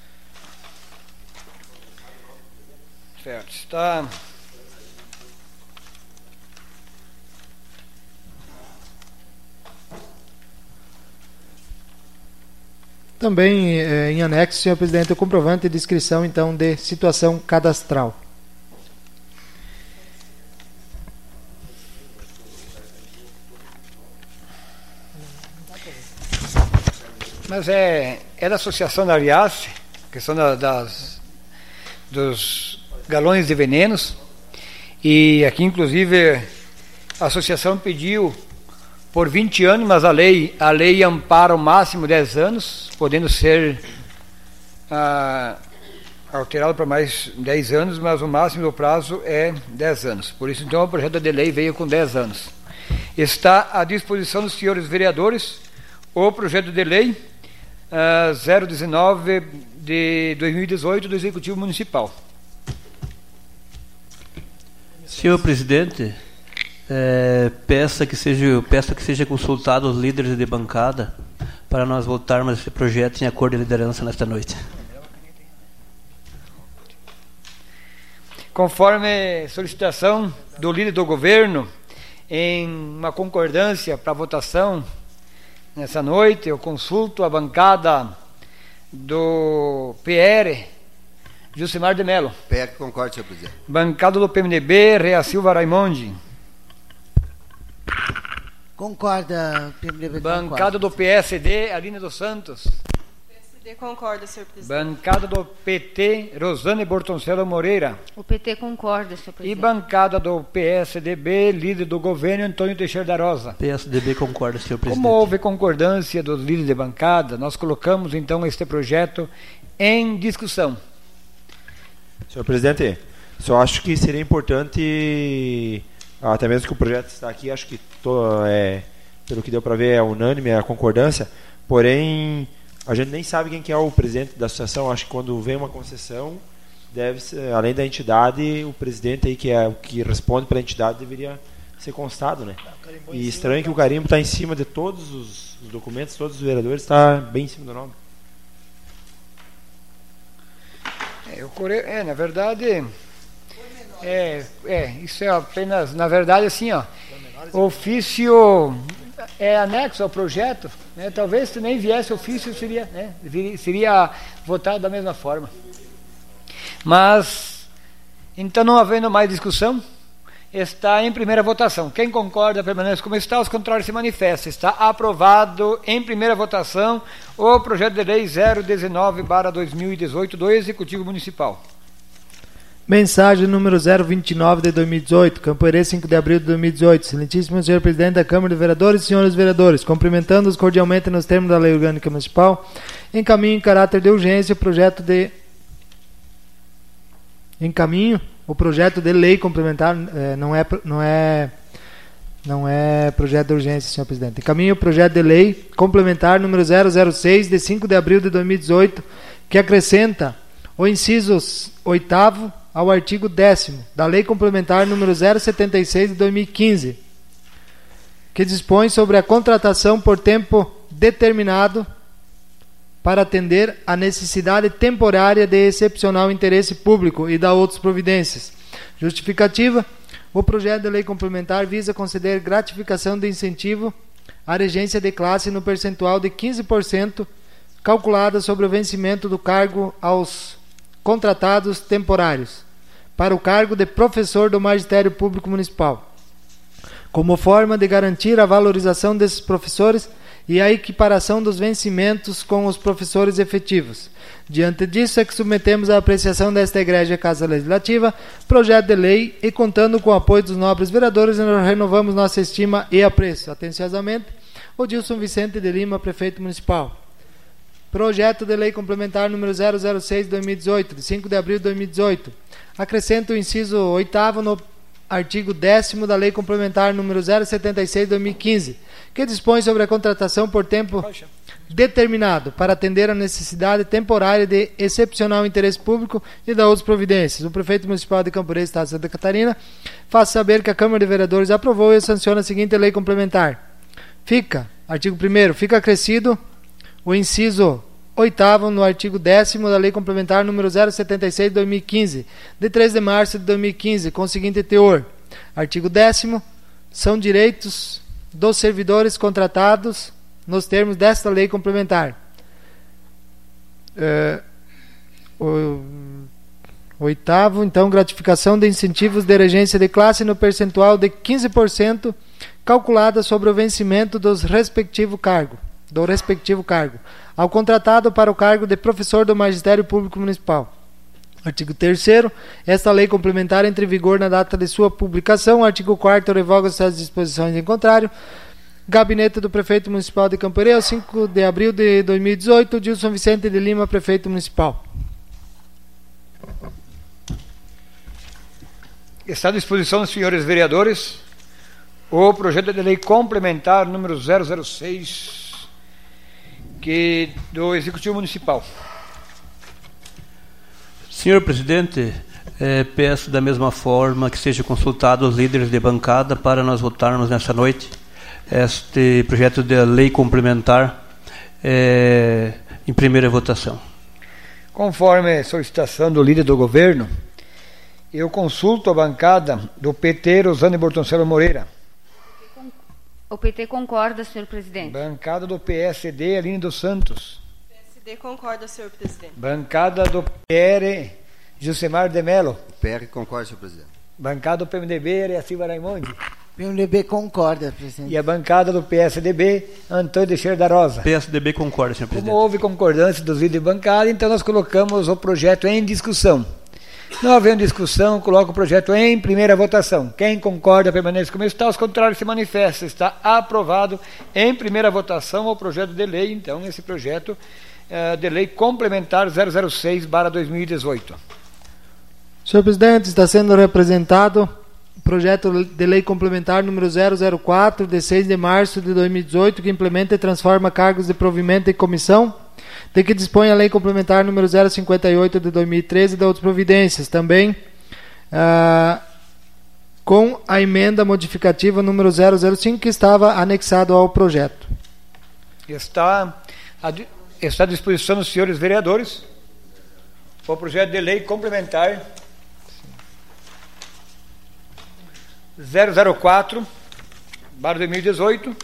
Certo, está... Também eh, em anexo, senhor presidente, o comprovante de inscrição, então, de situação cadastral. Mas é, é da Associação da Ariace, questão da, das, dos galões de venenos, e aqui, inclusive, a associação pediu por vinte anos, mas a lei, a lei ampara o máximo dez anos, podendo ser ah, alterado para mais dez anos, mas o máximo do prazo é dez anos. Por isso, então, o projeto de lei veio com dez anos. Está à disposição dos senhores vereadores o projeto de lei ah, zero dezenove de dois mil e dezoito do Executivo Municipal. Senhor presidente, É, peça que seja, peça que seja consultado os líderes de bancada para nós votarmos esse projeto em acordo de liderança nesta noite. Conforme solicitação do líder do governo, em uma concordância para votação nessa noite, eu consulto a bancada do P R, Jucimar de Mello. P R concorda, senhor presidente. Bancada do P M D B, Rea Silva Raimondi. Concorda, P M D B. Bancada do P S D, Aline dos Santos. P S D concorda, senhor presidente. Bancada do P T, Rosane Bortoncello Moreira. O P T concorda, senhor presidente. E bancada do P S D B, líder do governo, Antônio Teixeira da Rosa. P S D B concorda, senhor presidente. Como houve concordância dos líderes de bancada, nós colocamos então este projeto em discussão. Senhor presidente, só acho que seria importante, até mesmo que o projeto está aqui, acho que tô, é, pelo que deu para ver é unânime a concordância, porém a gente nem sabe quem que é o presidente da associação. Acho que quando vem uma concessão, deve ser, além da entidade, o presidente aí que é o que responde pela entidade deveria ser constado, né? E estranho que o carimbo está em cima de todos os, os documentos, todos os vereadores, está bem em cima do nome. É, eu, é na verdade, é, é, isso é apenas, na verdade, assim, ó, o ofício é anexo ao projeto, né? Talvez se nem viesse ofício, seria, né? seria votado da mesma forma. Mas, então, não havendo mais discussão, está em primeira votação. Quem concorda permanece como está, os contrários se manifestam. Está aprovado em primeira votação o projeto de lei zero dezenove barra dois mil e dezoito do Executivo Municipal. Mensagem número zero vinte e nove de dois mil e dezoito, Campoerê, cinco de abril de dois mil e dezoito. Excelentíssimo senhor presidente da Câmara de Vereadores e senhores vereadores, cumprimentando-os cordialmente nos termos da Lei Orgânica Municipal, encaminho em caráter de urgência o projeto de encaminho o projeto de lei complementar, eh, não é não é não é projeto de urgência, senhor presidente. Encaminho o projeto de lei complementar número zero zero seis de cinco de abril de dois mil e dezoito, que acrescenta o inciso oitavo ao artigo décimo da Lei Complementar número zero setenta e seis de dois mil e quinze, que dispõe sobre a contratação por tempo determinado para atender a necessidade temporária de excepcional interesse público e da outras providências. Justificativa: o projeto de lei complementar visa conceder gratificação de incentivo à regência de classe no percentual de quinze por cento calculada sobre o vencimento do cargo aos contratados temporários para o cargo de professor do Magistério Público Municipal, como forma de garantir a valorização desses professores e a equiparação dos vencimentos com os professores efetivos. Diante disso é que submetemos à apreciação desta Egrégia Casa Legislativa projeto de lei e, contando com o apoio dos nobres vereadores, nós renovamos nossa estima e apreço. Atenciosamente, Odilson Vicente de Lima, Prefeito Municipal. Projeto de lei complementar número zero zero seis de dois mil e dezoito, de cinco de abril de dois mil e dezoito. Acrescenta o inciso oitavo no artigo décimo da Lei Complementar número zero setenta e seis de dois mil e quinze, que dispõe sobre a contratação por tempo determinado para atender a necessidade temporária de excepcional interesse público e da outras providências. O prefeito municipal de Campoerê, Estado de Santa Catarina, faz saber que a Câmara de Vereadores aprovou e sanciona a seguinte lei complementar. Fica, artigo primeiro, fica acrescido o inciso oitavo no artigo décimo da Lei Complementar número zero setenta e seis de dois mil e quinze, de três de março de dois mil e quinze, com o seguinte teor. Artigo décimo. São direitos dos servidores contratados nos termos desta lei complementar: É, o, oitavo, então, gratificação de incentivos de regência de classe no percentual de quinze por cento calculada sobre o vencimento dos respectivo cargo, do respectivo cargo, ao contratado para o cargo de professor do Magistério Público Municipal. Artigo terceiro. Esta lei complementar entra em vigor na data de sua publicação. Artigo quarto. Revoga-se as disposições em contrário. Gabinete do Prefeito Municipal de Campo-Erê, cinco de abril de dois mil e dezoito. Dilson Vicente de Lima, Prefeito Municipal. Está à disposição dos senhores vereadores o projeto de lei complementar número zero zero seis que, do Executivo Municipal. Senhor presidente, eh, peço da mesma forma que seja consultado os líderes de bancada para nós votarmos nessa noite este projeto de lei complementar eh, em primeira votação. Conforme solicitação do líder do governo, eu consulto a bancada do P T, Rosane Bortoncello Moreira. O P T concorda, senhor presidente. Bancada do P S D, Aline dos Santos. P S D concorda, senhor presidente. Bancada do P R, Gilcemar de Mello. P R concorda, senhor presidente. Bancada do P M D B, Aria Silva Raimundi. P M D B concorda, presidente. E a bancada do P S D B, Antônio Teixeira da Rosa. P S D B concorda, senhor presidente. Como houve concordância dos líderes de bancada, então nós colocamos o projeto em discussão. Não havendo discussão, coloco o projeto em primeira votação. Quem concorda, permanece como está. Os contrários se manifestam. Está aprovado em primeira votação o projeto de lei, então, esse projeto uh, de lei complementar zero zero seis barra dois mil e dezoito. Senhor presidente, está sendo representado o projeto de lei complementar número zero zero quatro, de seis de março de dois mil e dezoito, que implementa e transforma cargos de provimento em comissão, de que dispõe a lei complementar número zero cinquenta e oito de dois mil e treze e de outras providências. Também ah, com a emenda modificativa número zero zero cinco, que estava anexado ao projeto. Está à, está à disposição dos senhores vereadores o projeto de lei complementar zero zero quatro barra dois mil e dezoito,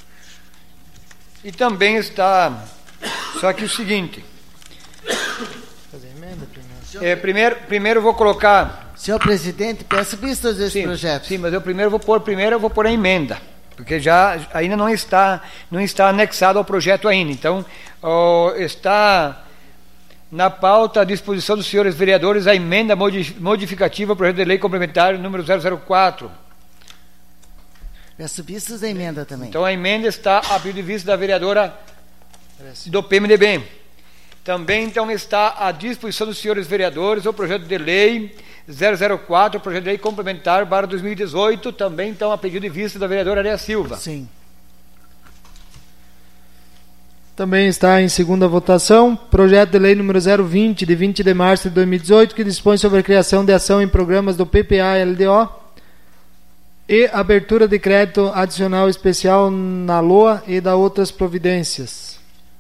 e também está. Só que o seguinte, Fazer emenda primeiro. é, primeiro, primeiro eu vou colocar. Senhor presidente, peço vistas desse Sim, projeto. sim, mas eu primeiro vou pôr, primeiro eu vou pôr a emenda, porque já ainda não está, não está anexado ao projeto ainda. Então, ó, está na pauta à disposição dos senhores vereadores a emenda modificativa ao projeto de lei complementar número zero zero quatro. Peço vistas da emenda também. Então a emenda está a pedido de vista da vereadora do P M D B. Também então está à disposição dos senhores vereadores o projeto de lei zero zero quatro, o projeto de lei complementar barra dois mil e dezoito, também então a pedido de vista da vereadora Aria Silva. Sim. Também está em segunda votação projeto de lei número zero vinte, de vinte de março de dois mil e dezoito, que dispõe sobre a criação de ação em programas do P P A L D O e abertura de crédito adicional especial na L O A e da outras providências.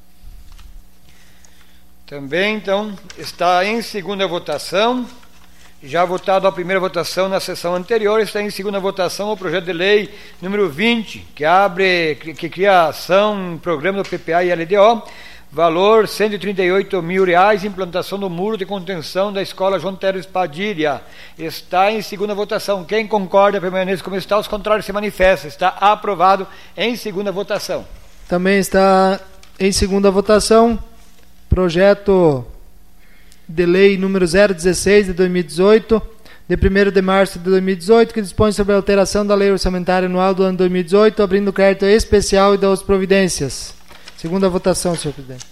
Também então está em segunda votação, já votado a primeira votação na sessão anterior, está em segunda votação o projeto de lei número vinte, que abre, que cria a ação em programa do P P A e L D O, valor cento e trinta e oito mil reais, implantação do muro de contenção da escola João Teres Padilha. Está em segunda votação. Quem concorda, permanece como está. Os contrários se manifestam. Está aprovado em segunda votação. Também está em segunda votação projeto de lei número zero dezesseis de dois mil e dezoito, de primeiro de março de dois mil e dezoito, que dispõe sobre a alteração da lei orçamentária anual do ano dois mil e dezoito, abrindo crédito especial e das providências. Segunda votação, senhor presidente.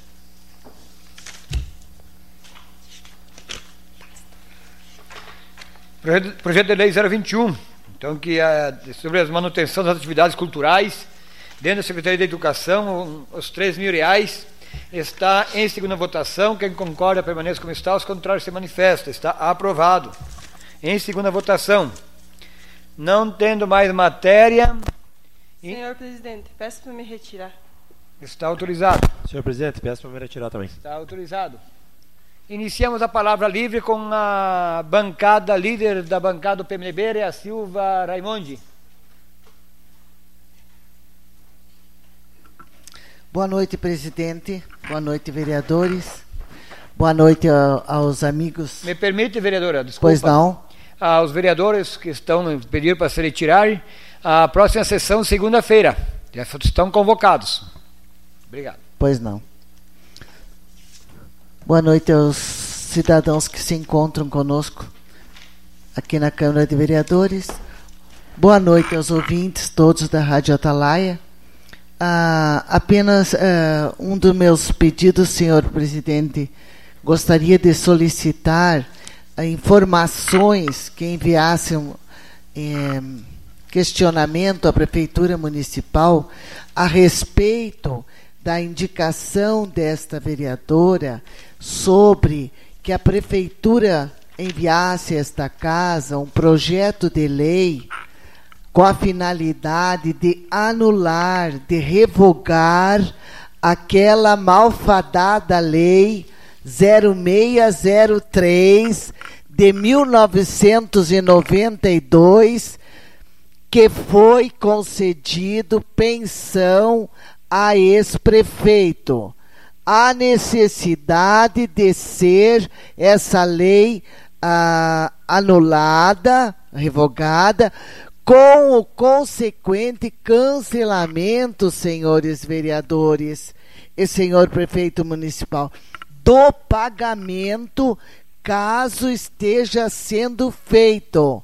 Projeto, projeto de lei zero vinte e um, então, que é sobre a manutenção das atividades culturais dentro da Secretaria de Educação, os três mil reais, está em segunda votação. Quem concorda, permaneça como está. Os contrários se manifestam. Está aprovado em segunda votação. Não tendo mais matéria. Senhor presidente, peço para me retirar. Está autorizado. Senhor presidente, peço para me retirar também. Está autorizado. Iniciamos a palavra livre com a bancada, líder da bancada do P M D B, a Silva Raimundi. Boa noite, presidente. Boa noite, vereadores. Boa noite a, aos amigos. Me permite, vereadora, desculpa. Pois não. Aos vereadores que estão pedindo para se retirar, a próxima sessão, segunda-feira. Já estão convocados. Obrigado. Pois não. Boa noite aos cidadãos que se encontram conosco aqui na Câmara de Vereadores. Boa noite aos ouvintes todos da Rádio Atalaia. Ah, apenas ah, um dos meus pedidos, senhor presidente, gostaria de solicitar ah, informações que enviassem eh, questionamento à Prefeitura Municipal a respeito da indicação desta vereadora sobre que a Prefeitura enviasse a esta casa um projeto de lei com a finalidade de anular, de revogar aquela malfadada lei zero seis zero três de mil novecentos e noventa e dois, que foi concedido pensão a ex-prefeito. Há necessidade de ser essa lei ah, anulada, revogada, com o consequente cancelamento, senhores vereadores e senhor prefeito municipal, do pagamento caso esteja sendo feito.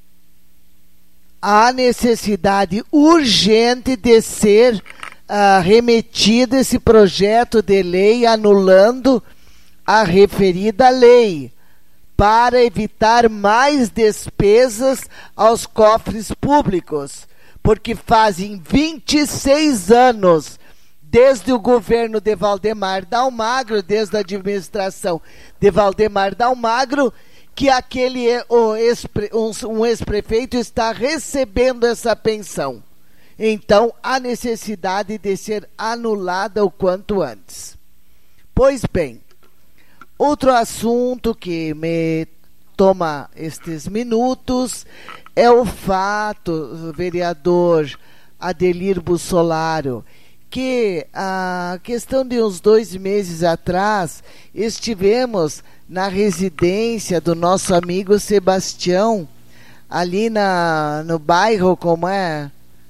Há necessidade urgente de ser uh, remetido esse projeto de lei anulando a referida lei, para evitar mais despesas aos cofres públicos, porque fazem vinte e seis anos, desde o governo de Valdemar Dalmagro, desde a administração de Valdemar Dalmagro, que aquele o ex, um ex-prefeito está recebendo essa pensão. Então, há necessidade de ser anulada o quanto antes. Pois bem, outro assunto que me toma estes minutos é o fato, vereador Adelir Bussolaro, que a questão de uns dois meses atrás estivemos na residência do nosso amigo Sebastião, ali na, no bairro, como é?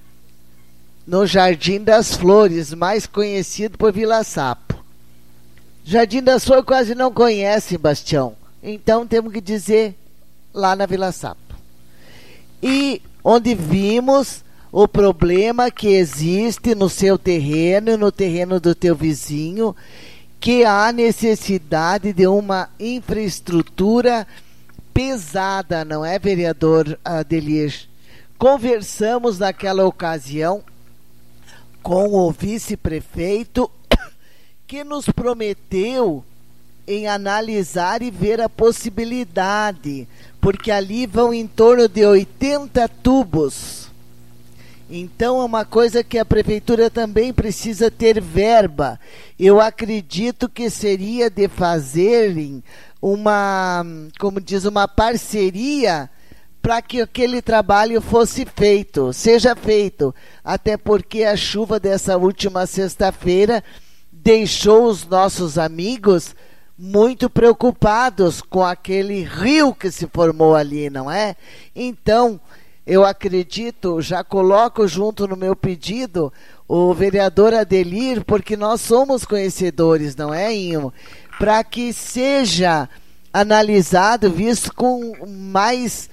No Jardim das Flores, mais conhecido por Vila Sapo. Jardim das Flores quase não conhece, Sebastião. Então temos que dizer lá na Vila Sapo. E onde vimos o problema que existe no seu terreno e no terreno do teu vizinho, que há necessidade de uma infraestrutura pesada, não é, vereador Adelir? Conversamos naquela ocasião com o vice-prefeito, que nos prometeu em analisar e ver a possibilidade, porque ali vão em torno de oitenta tubos. Então é uma coisa que a prefeitura também precisa ter verba. Eu acredito que seria de fazerem uma, como diz, uma parceria para que aquele trabalho fosse feito, seja feito. Até porque a chuva dessa última sexta-feira deixou os nossos amigos muito preocupados com aquele rio que se formou ali, não é? Então, eu acredito, já coloco junto no meu pedido o vereador Adelir, porque nós somos conhecedores, não é, Inho? Para que seja analisado, visto com mais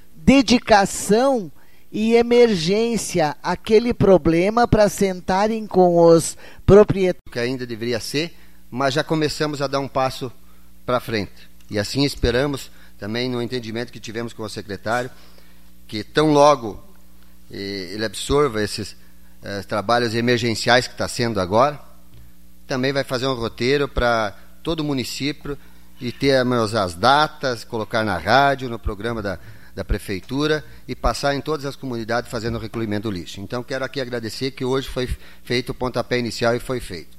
dedicação e emergência aquele problema, para sentarem com os proprietários. Que ainda deveria ser, mas já começamos a dar um passo para frente. E assim esperamos, também no entendimento que tivemos com o secretário, que tão logo eh, ele absorva esses eh, trabalhos emergenciais que está sendo agora, também vai fazer um roteiro para todo o município e ter as datas, colocar na rádio, no programa da, da prefeitura e passar em todas as comunidades fazendo o recolhimento do lixo. Então quero aqui agradecer que hoje foi feito o pontapé inicial e foi feito.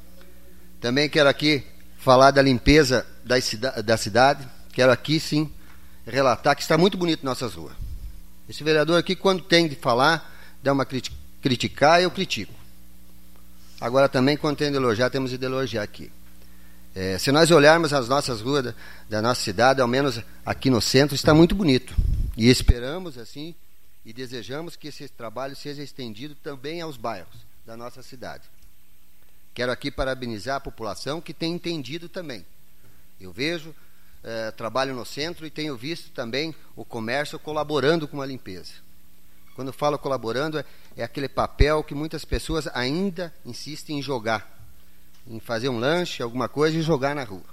Também quero aqui falar da limpeza da, da cidade, quero aqui sim relatar que está muito bonito nossas ruas. Esse vereador aqui, quando tem de falar, dá uma crit criticar, eu critico. Agora também, quando tem de elogiar, temos de elogiar aqui. É, se nós olharmos as nossas ruas da, da nossa cidade, ao menos aqui no centro, está muito bonito. E esperamos assim e desejamos que esse trabalho seja estendido também aos bairros da nossa cidade. Quero aqui parabenizar a população que tem entendido também. Eu vejo, é, trabalho no centro e tenho visto também o comércio colaborando com a limpeza. Quando eu falo colaborando, é, é aquele papel que muitas pessoas ainda insistem em jogar, em fazer um lanche, alguma coisa e jogar na rua.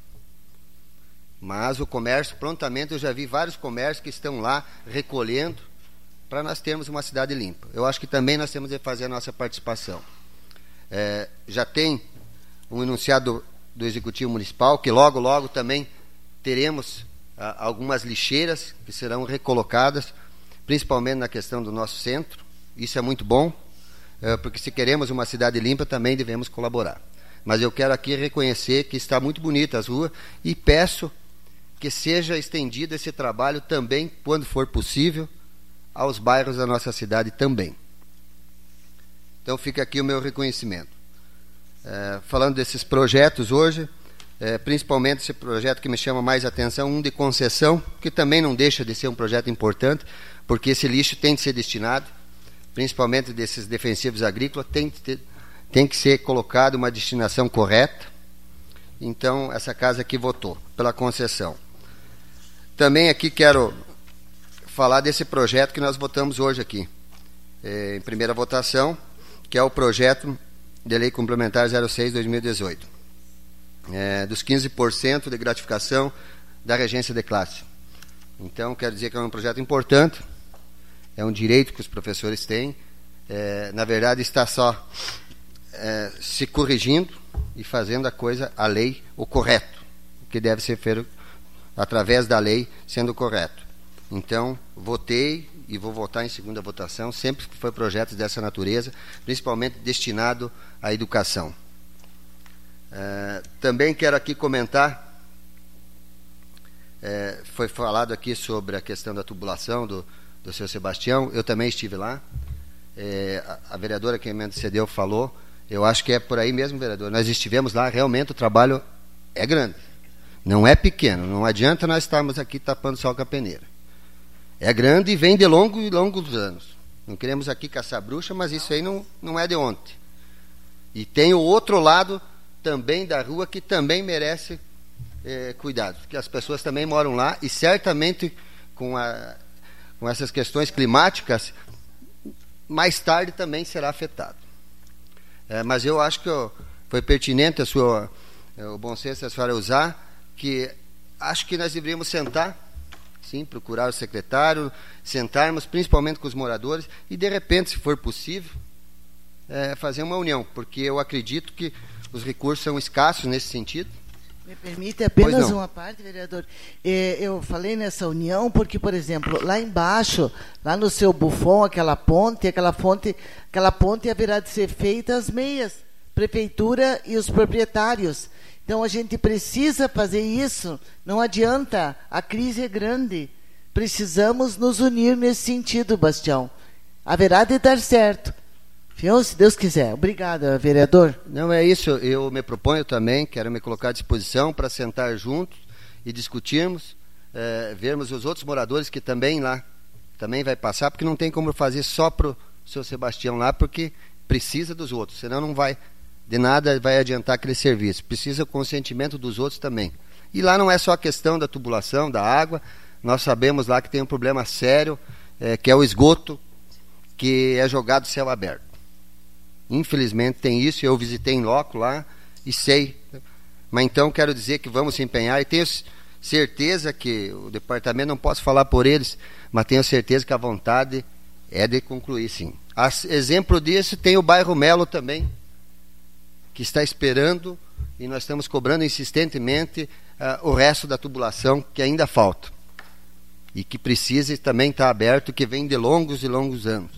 Mas o comércio, prontamente, eu já vi vários comércios que estão lá recolhendo para nós termos uma cidade limpa. Eu acho que também nós temos de fazer a nossa participação. É, já tem um enunciado do, do Executivo Municipal que logo, logo também teremos ah, algumas lixeiras que serão recolocadas, principalmente na questão do nosso centro. Isso é muito bom, é, porque se queremos uma cidade limpa também devemos colaborar. Mas eu quero aqui reconhecer que está muito bonita as ruas e peço que seja estendido esse trabalho também, quando for possível, aos bairros da nossa cidade também. Então fica aqui o meu reconhecimento. É, falando desses projetos hoje, é, principalmente esse projeto que me chama mais atenção, um de concessão, que também não deixa de ser um projeto importante, porque esse lixo tem de ser destinado, principalmente desses defensivos agrícolas, tem de ter, tem que ser colocado uma destinação correta. Então, essa casa aqui votou pela concessão. Também aqui quero falar desse projeto que nós votamos hoje aqui, é, em primeira votação, que é o projeto de lei complementar zero seis barra dois mil e dezoito, é, dos quinze por cento de gratificação da regência de classe. Então, quero dizer que é um projeto importante, é um direito que os professores têm, é, na verdade está só É, se corrigindo e fazendo a coisa, a lei, o correto, o que deve ser feito através da lei, sendo correto. Então, votei e vou votar em segunda votação, sempre que for projetos dessa natureza, principalmente destinado à educação. É, também quero aqui comentar, é, foi falado aqui sobre a questão da tubulação do, do seu Sebastião, eu também estive lá, é, a, a vereadora que me antecedeu falou. Eu acho que é por aí mesmo, vereador. Nós estivemos lá, realmente o trabalho é grande. Não é pequeno. Não adianta nós estarmos aqui tapando sol com a peneira. É grande e vem de longo e longos anos. Não queremos aqui caçar bruxa, mas isso aí não, não é de ontem. E tem o outro lado também da rua que também merece é, cuidado. Porque as pessoas também moram lá e certamente com, a, com essas questões climáticas, mais tarde também será afetado. É, mas eu acho que ó, foi pertinente a sua, o bom senso a senhora usar, que acho que nós deveríamos sentar, sim, procurar o secretário, sentarmos principalmente com os moradores e, de repente, se for possível, é, fazer uma união, porque eu acredito que os recursos são escassos nesse sentido. Me permite apenas uma parte, vereador. Eu falei nessa união porque, por exemplo, lá embaixo, lá no seu Buffon, aquela ponte, aquela fonte, aquela ponte haverá de ser feita às meias, prefeitura e os proprietários. Então a gente precisa fazer isso, não adianta, a crise é grande. Precisamos nos unir nesse sentido, Bastião. Haverá de dar certo. Se Deus quiser. Obrigada, vereador. Não, é isso. Eu me proponho também, quero me colocar à disposição para sentar juntos e discutirmos, é, vermos os outros moradores que também lá, também vai passar, porque não tem como fazer só para o seu Sebastião lá, porque precisa dos outros, senão não vai, de nada vai adiantar aquele serviço. Precisa o consentimento dos outros também. E lá não é só a questão da tubulação, da água, nós sabemos lá que tem um problema sério, é, que é o esgoto, que é jogado céu aberto. Infelizmente tem isso, eu visitei em loco lá e sei. Mas então quero dizer que vamos se empenhar e tenho certeza que o departamento, não posso falar por eles, mas tenho certeza que a vontade é de concluir, sim. A exemplo disso tem o bairro Melo também, que está esperando e nós estamos cobrando insistentemente uh, o resto da tubulação que ainda falta e que precisa também estar aberto, que vem de longos e longos anos.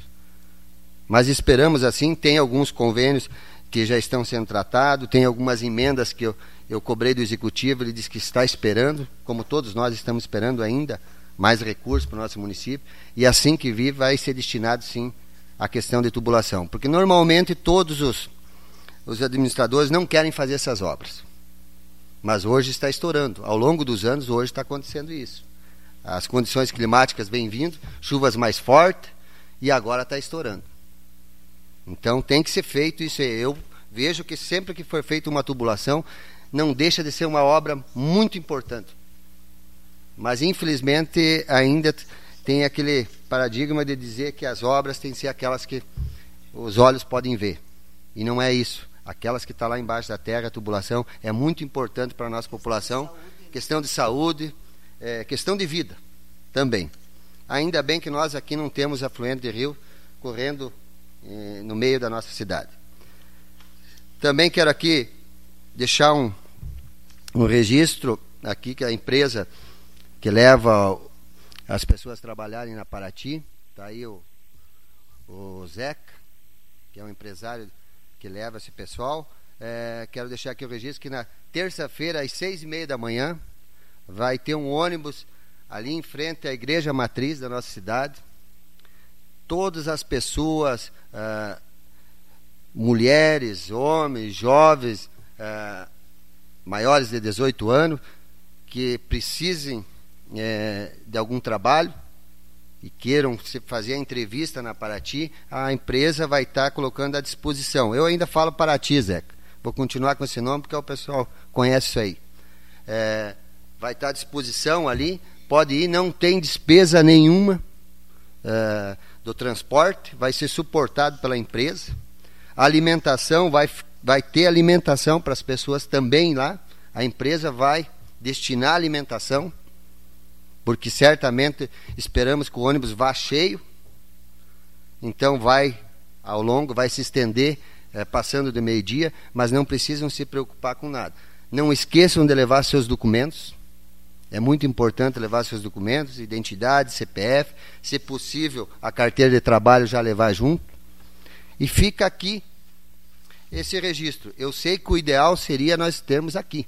Mas esperamos assim, tem alguns convênios que já estão sendo tratados, tem algumas emendas que eu, eu cobrei do Executivo, ele disse que está esperando, como todos nós estamos esperando ainda, mais recursos para o nosso município, e assim que vir vai ser destinado sim à questão de tubulação, porque normalmente todos os, os administradores não querem fazer essas obras. Mas hoje está estourando. Ao longo dos anos, hoje está acontecendo isso. As condições climáticas vêm vindo, chuvas mais fortes, e agora está estourando. Então tem que ser feito isso. Eu vejo que sempre que for feita uma tubulação, não deixa de ser uma obra muito importante. Mas infelizmente ainda tem aquele paradigma de dizer que as obras têm que ser aquelas que os olhos podem ver. E não é isso. Aquelas que estão lá embaixo da terra, a tubulação, é muito importante para a nossa população. Questão de saúde, é, questão de vida também. Ainda bem que nós aqui não temos afluente de rio correndo eh, no meio da nossa cidade. Também quero aqui deixar um, um registro aqui que a empresa que leva as pessoas a trabalharem na Paraty, está aí o, o Zeca, que é um empresário que leva esse pessoal. É, quero deixar aqui o registro que na terça-feira, às seis e meia da manhã, vai ter um ônibus ali em frente à igreja matriz da nossa cidade. Todas as pessoas, ah, mulheres, homens, jovens, ah, maiores de dezoito anos, que precisem é, de algum trabalho e queiram fazer a entrevista na Paraty, a empresa vai estar colocando à disposição. Eu ainda falo Paraty, Zeca. Vou continuar com esse nome porque o pessoal conhece isso aí. É, vai estar à disposição ali, pode ir, não tem despesa nenhuma é, do transporte, vai ser suportado pela empresa. A alimentação, vai, vai ter alimentação para as pessoas também lá. A empresa vai destinar alimentação, porque certamente esperamos que o ônibus vá cheio, então vai ao longo, vai se estender, é, passando de meio-dia, mas não precisam se preocupar com nada. Não esqueçam de levar seus documentos, é muito importante levar seus documentos, identidade, C P F, se possível a carteira de trabalho já levar junto, e fica aqui esse registro. Eu sei que o ideal seria nós termos aqui,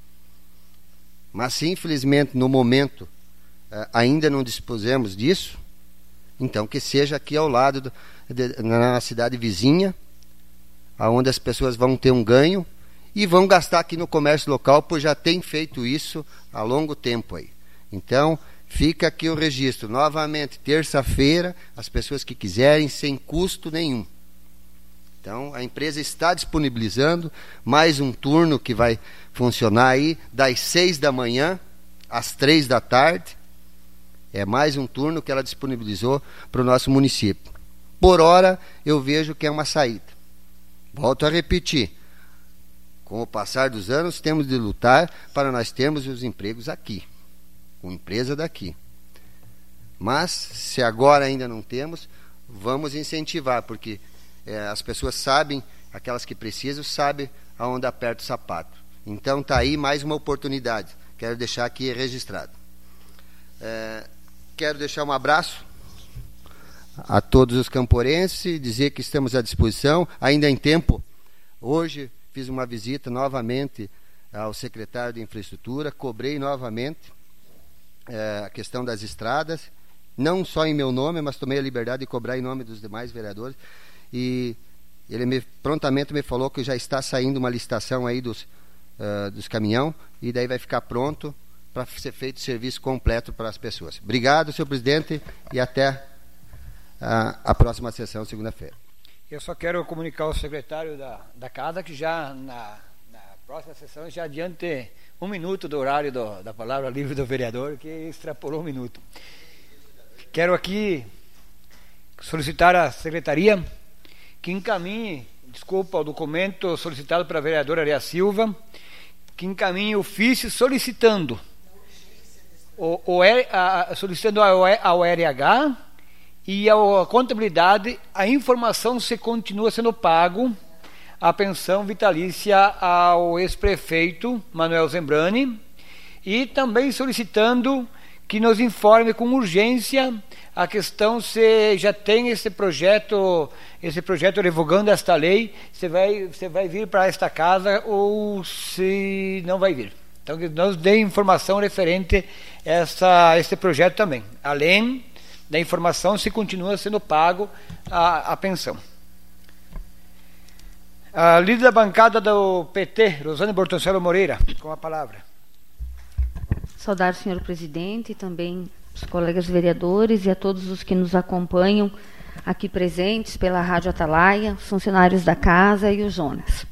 mas se infelizmente no momento ainda não dispusemos disso, então que seja aqui ao lado do, de, na cidade vizinha, onde as pessoas vão ter um ganho e vão gastar aqui no comércio local, pois já tem feito isso há longo tempo aí. Então fica aqui o registro, novamente, terça-feira, as pessoas que quiserem, sem custo nenhum. Então a empresa está disponibilizando mais um turno que vai funcionar aí das seis da manhã às três da tarde. É mais um turno que ela disponibilizou para o nosso município. Por hora, eu vejo que é uma saída. Volto a repetir. Com o passar dos anos, temos de lutar para nós termos os empregos aqui. Com empresa daqui. Mas, se agora ainda não temos, vamos incentivar, porque é, as pessoas sabem, aquelas que precisam, sabem aonde aperta o sapato. Então, está aí mais uma oportunidade. Quero deixar aqui registrado. É, Quero deixar um abraço a todos os camporenses, dizer que estamos à disposição, ainda em tempo. Hoje fiz uma visita novamente ao secretário de Infraestrutura, cobrei novamente é, a questão das estradas, não só em meu nome, mas tomei a liberdade de cobrar em nome dos demais vereadores, e ele me, prontamente me falou que já está saindo uma licitação aí dos, uh, dos caminhão, e daí vai ficar pronto para ser feito o serviço completo para as pessoas. Obrigado, senhor presidente, e até a, a próxima sessão, segunda-feira. Eu só quero comunicar ao secretário da, da casa que já na, na próxima sessão, já adiante um minuto do horário do, da palavra livre do vereador, que extrapolou um minuto. Quero aqui solicitar à secretaria que encaminhe, desculpa, o documento solicitado pela vereadora Aria Silva, que encaminhe ofício solicitando O, o, a, solicitando ao, ao R H e à contabilidade a informação se continua sendo pago a pensão vitalícia ao ex-prefeito Manuel Zembrani, e também solicitando que nos informe com urgência a questão se já tem esse projeto, esse projeto revogando esta lei, se vai, se vai vir para esta casa ou se não vai vir. Então, que nos dê informação referente a essa, esse projeto também. Além da informação se continua sendo pago a, a pensão. A líder da bancada do P T, Rosane Bortoncelo Moreira, com a palavra. Saudar o senhor presidente e também os colegas vereadores e a todos os que nos acompanham aqui presentes pela Rádio Atalaia, os funcionários da casa e o Jonas.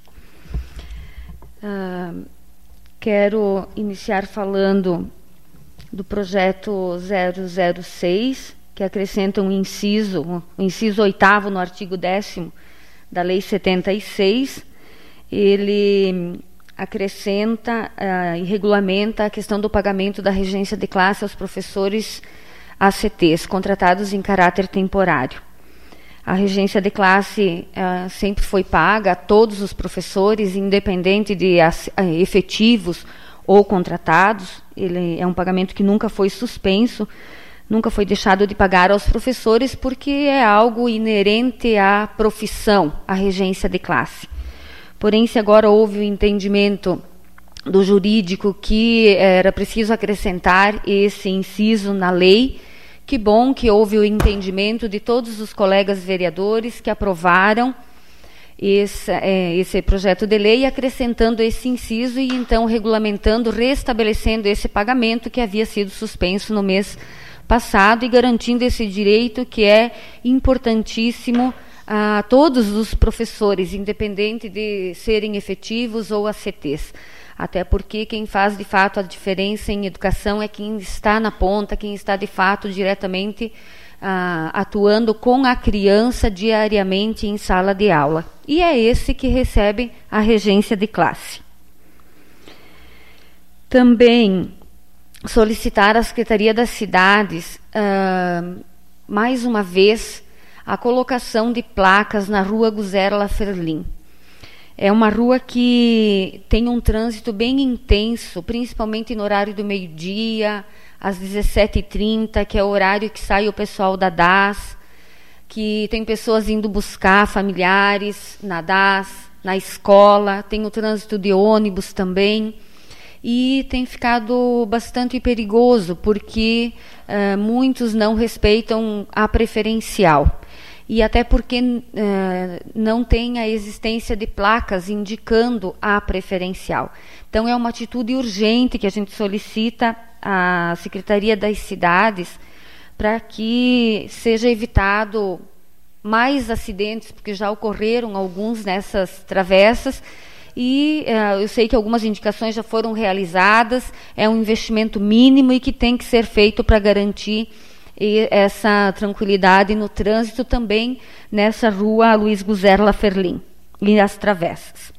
Uh, quero iniciar falando do projeto zero zero seis, que acrescenta um inciso, um inciso oitavo no artigo décimo da Lei setenta e seis. Ele acrescenta uh, e regulamenta a questão do pagamento da regência de classe aos professores A C Ts, contratados em caráter temporário. A regência de classe uh, sempre foi paga a todos os professores, independente de uh, efetivos ou contratados. Ele é um pagamento que nunca foi suspenso, nunca foi deixado de pagar aos professores, porque é algo inerente à profissão, a regência de classe. Porém, se agora houve o entendimento do jurídico que era preciso acrescentar esse inciso na lei, que bom que houve o entendimento de todos os colegas vereadores que aprovaram esse, é, esse projeto de lei, acrescentando esse inciso e então regulamentando, restabelecendo esse pagamento que havia sido suspenso no mês passado e garantindo esse direito que é importantíssimo a todos os professores, independente de serem efetivos ou A C Ts. Até porque quem faz de fato a diferença em educação é quem está na ponta, quem está de fato diretamente ah, atuando com a criança diariamente em sala de aula. E é esse que recebe a regência de classe. Também solicitar à Secretaria das Cidades, ah, mais uma vez, a colocação de placas na rua Guzerla Ferlin. É uma rua que tem um trânsito bem intenso, principalmente no horário do meio-dia, às dezessete e trinta, que é o horário que sai o pessoal da D A S, que tem pessoas indo buscar familiares na D A S, na escola, tem o trânsito de ônibus também, e tem ficado bastante perigoso, porque uh, muitos não respeitam a preferencial. E até porque uh, não tem a existência de placas indicando a preferencial. Então, é uma atitude urgente que a gente solicita à Secretaria das Cidades para que seja evitado mais acidentes, porque já ocorreram alguns nessas travessas, e uh, eu sei que algumas indicações já foram realizadas, é um investimento mínimo e que tem que ser feito para garantir e essa tranquilidade no trânsito também nessa rua Luiz Guzerla Ferlin e as travessas.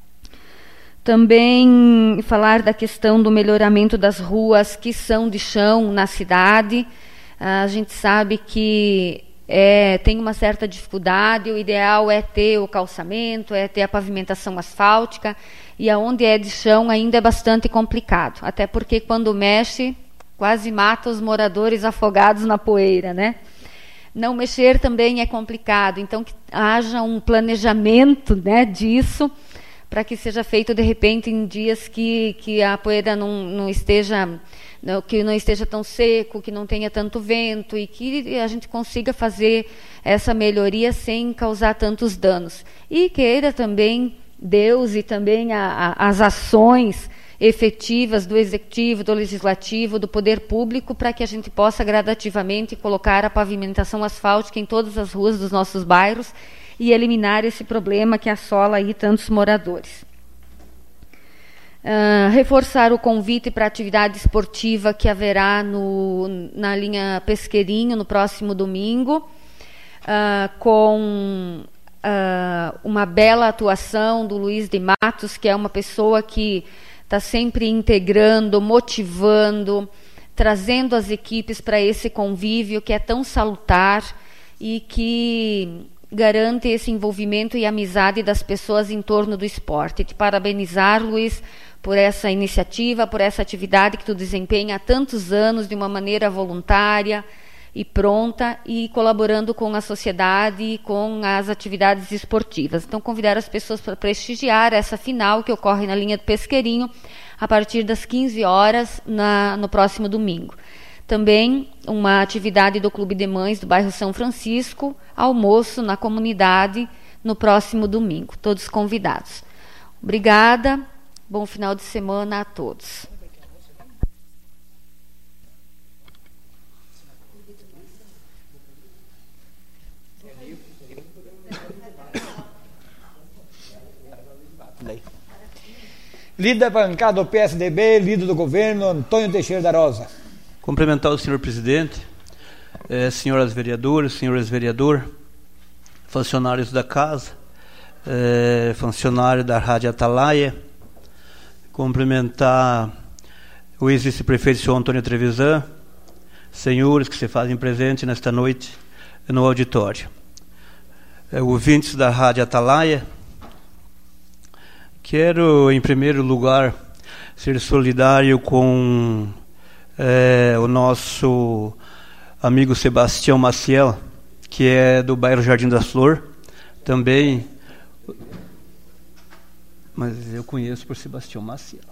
Também falar da questão do melhoramento das ruas que são de chão na cidade. A gente sabe que é, tem uma certa dificuldade, o ideal é ter o calçamento, é ter a pavimentação asfáltica, e aonde é de chão ainda é bastante complicado, até porque quando mexe quase mata os moradores afogados na poeira, né? Não mexer também é complicado, então que haja um planejamento, né, disso, para que seja feito de repente em dias que, que a poeira não, não esteja, não, que não esteja tão seco, que não tenha tanto vento e que a gente consiga fazer essa melhoria sem causar tantos danos. E queira também Deus e também a, a, as ações efetivas do Executivo, do Legislativo, do Poder Público, para que a gente possa gradativamente colocar a pavimentação asfáltica em todas as ruas dos nossos bairros e eliminar esse problema que assola aí tantos moradores. Uh, reforçar o convite para a atividade esportiva que haverá no, na linha Pesqueirinho no próximo domingo, uh, com uh, uma bela atuação do Luiz de Matos, que é uma pessoa que está sempre integrando, motivando, trazendo as equipes para esse convívio que é tão salutar e que garante esse envolvimento e amizade das pessoas em torno do esporte. Te parabenizar, Luiz, por essa iniciativa, por essa atividade que tu desempenha há tantos anos de uma maneira voluntária e pronta e colaborando com a sociedade e com as atividades esportivas. Então, convidar as pessoas para prestigiar essa final que ocorre na linha do Pesqueirinho a partir das quinze horas na, no próximo domingo. Também uma atividade do Clube de Mães do bairro São Francisco, almoço na comunidade no próximo domingo. Todos convidados. Obrigada. Bom final de semana a todos. Líder da bancada do P S D B, líder do governo, Antônio Teixeira da Rosa. Cumprimentar o senhor presidente, eh, senhoras vereadoras, senhores vereadores, funcionários da casa, eh, funcionário da Rádio Atalaia. Cumprimentar o ex-vice-prefeito, senhor Antônio Trevisan, senhores que se fazem presente nesta noite no auditório. Eh, ouvintes da Rádio Atalaia, quero, em primeiro lugar, ser solidário com é, o nosso amigo Sebastião Maciel, que é do bairro Jardim das Flores, também, mas eu conheço por Sebastião Maciel.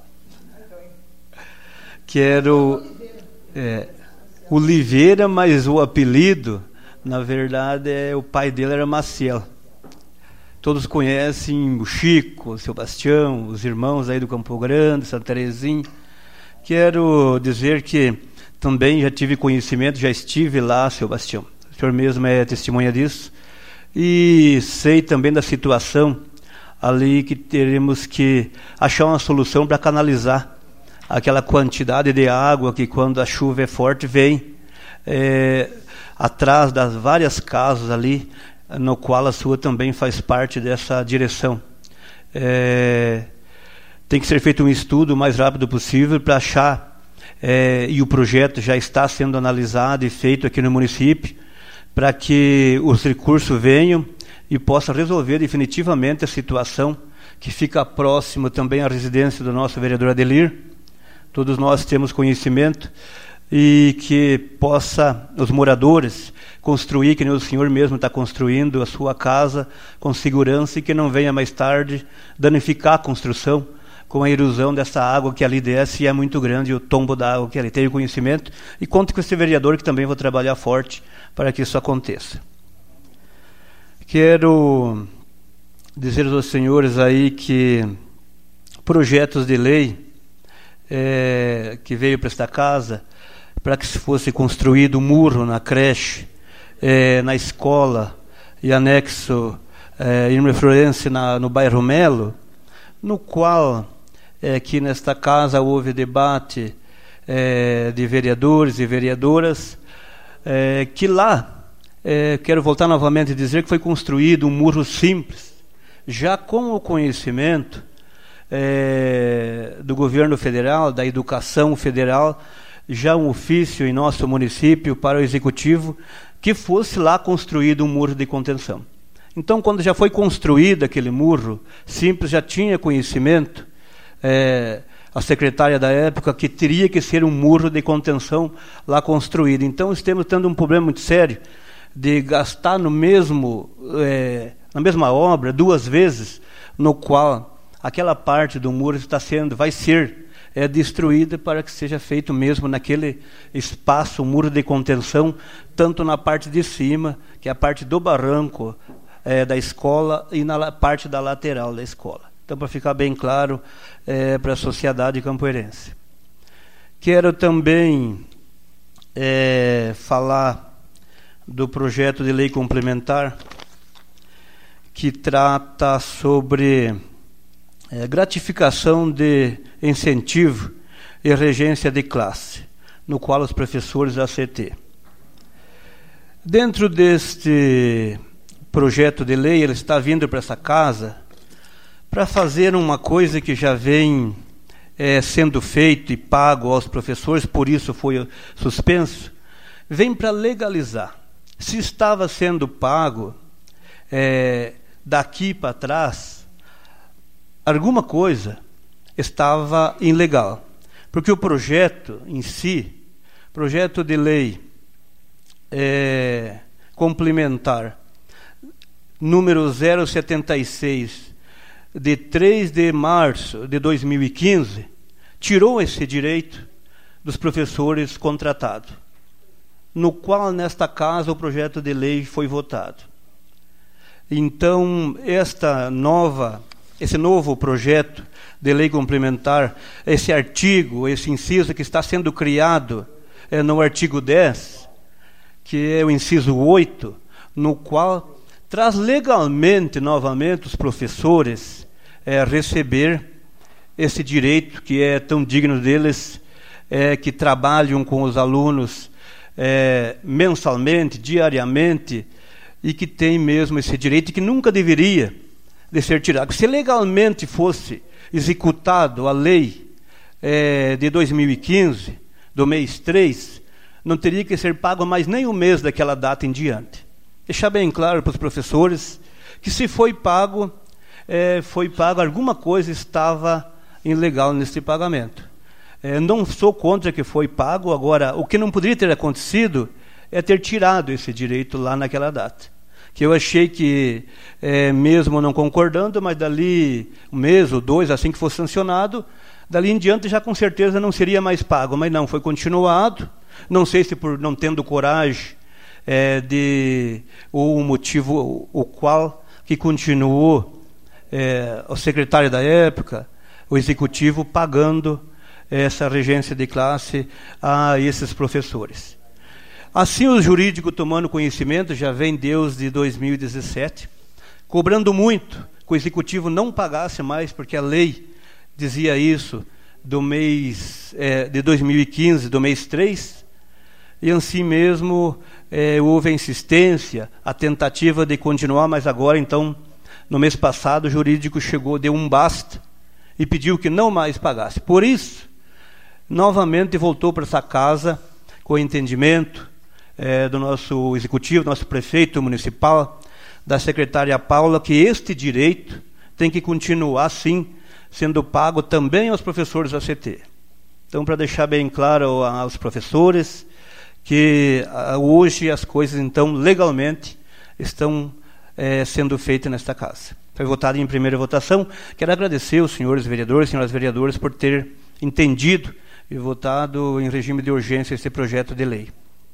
Quero é, Oliveira, mas o apelido, na verdade, é, o pai dele era Maciel. Todos conhecem o Chico, o Sebastião, os irmãos aí do Campo Grande, Santa Terezinha. Quero dizer que também já tive conhecimento, já estive lá, Sebastião. O senhor mesmo é testemunha disso. E sei também da situação ali que teremos que achar uma solução para canalizar aquela quantidade de água que, quando a chuva é forte, vem é, atrás das várias casas ali, no qual a sua também faz parte dessa direção. É, tem que ser feito um estudo o mais rápido possível para achar, é, e o projeto já está sendo analisado e feito aqui no município, para que os recursos venham e possa resolver definitivamente a situação que fica próximo também à residência do nosso vereador Adelir. Todos nós temos conhecimento, e que possa os moradores construir, que nem o senhor mesmo está construindo a sua casa com segurança, e que não venha mais tarde danificar a construção com a erosão dessa água que ali desce, e é muito grande o tombo da água que ali. Tenho conhecimento e conto com esse vereador, que também vou trabalhar forte para que isso aconteça. Quero dizer aos senhores aí que projetos de lei é, que veio para esta casa, para que se fosse construído um muro na creche, eh, na escola e anexo eh, em referência na, no bairro Melo, no qual eh, aqui nesta casa houve debate eh, de vereadores e vereadoras, eh, que lá, eh, quero voltar novamente a dizer que foi construído um muro simples, já com o conhecimento eh, do governo federal, da educação federal, já um ofício em nosso município para o executivo que fosse lá construído um muro de contenção. Então, quando já foi construído aquele muro simples, já tinha conhecimento é, a secretária da época que teria que ser um muro de contenção lá construído. Então, estamos tendo um problema muito sério de gastar no mesmo, é, na mesma obra duas vezes, no qual aquela parte do muro está sendo, vai ser é destruída, para que seja feito mesmo naquele espaço, um muro de contenção, tanto na parte de cima, que é a parte do barranco é, da escola, e na parte da lateral da escola. Então, para ficar bem claro é, para a sociedade campoerense. Quero também é, falar do projeto de lei complementar, que trata sobre É, gratificação de incentivo e regência de classe, no qual os professores A C T. Dentro deste projeto de lei, ele está vindo para essa casa para fazer uma coisa que já vem é, sendo feito e pago aos professores, por isso foi suspenso, vem para legalizar. Se estava sendo pago é, daqui para trás, alguma coisa estava ilegal, porque o projeto em si, projeto de lei é, complementar número zero setenta e seis, de três de março de dois mil e quinze, tirou esse direito dos professores contratados, no qual nesta casa o projeto de lei foi votado. Então, esta nova, esse novo projeto de lei complementar, esse artigo, esse inciso que está sendo criado é, no artigo dez, que é o inciso oito, no qual traz legalmente, novamente, os professores é, receber esse direito que é tão digno deles, é, que trabalham com os alunos é, mensalmente, diariamente, e que tem mesmo esse direito que nunca deveria de ser tirado. Se legalmente fosse executado a lei é, de dois mil e quinze, do mês três, não teria que ser pago mais nem um mês daquela data em diante. Deixar bem claro para os professores que se foi pago, é, foi pago, alguma coisa estava ilegal nesse pagamento. É, não sou contra que foi pago, agora, o que não poderia ter acontecido é ter tirado esse direito lá naquela data. Que eu achei que, é, mesmo não concordando, mas dali um mês ou dois, assim que fosse sancionado, dali em diante já com certeza não seria mais pago, mas não, foi continuado. Não sei se por não tendo coragem é, de ou o motivo o, o qual que continuou é, o secretário da época, o executivo, pagando essa regência de classe a esses professores. Assim, o jurídico, tomando conhecimento, já vem desde dois mil e dezessete, cobrando muito que o executivo não pagasse mais, porque a lei dizia isso do mês é, de dois mil e quinze, do mês três, e assim mesmo é, houve a insistência, a tentativa de continuar, mas agora, então, no mês passado, o jurídico chegou, deu um basta e pediu que não mais pagasse. Por isso, novamente voltou para essa casa com o entendimento é, do nosso executivo, do nosso prefeito municipal, da secretária Paula, que este direito tem que continuar, sim, sendo pago também aos professores da C T. Então, para deixar bem claro aos professores que hoje as coisas, então, legalmente, estão é, sendo feitas nesta casa. Foi votado em primeira votação. Quero agradecer aos senhores vereadores e senhoras vereadoras por ter entendido e votado em regime de urgência esse projeto de lei.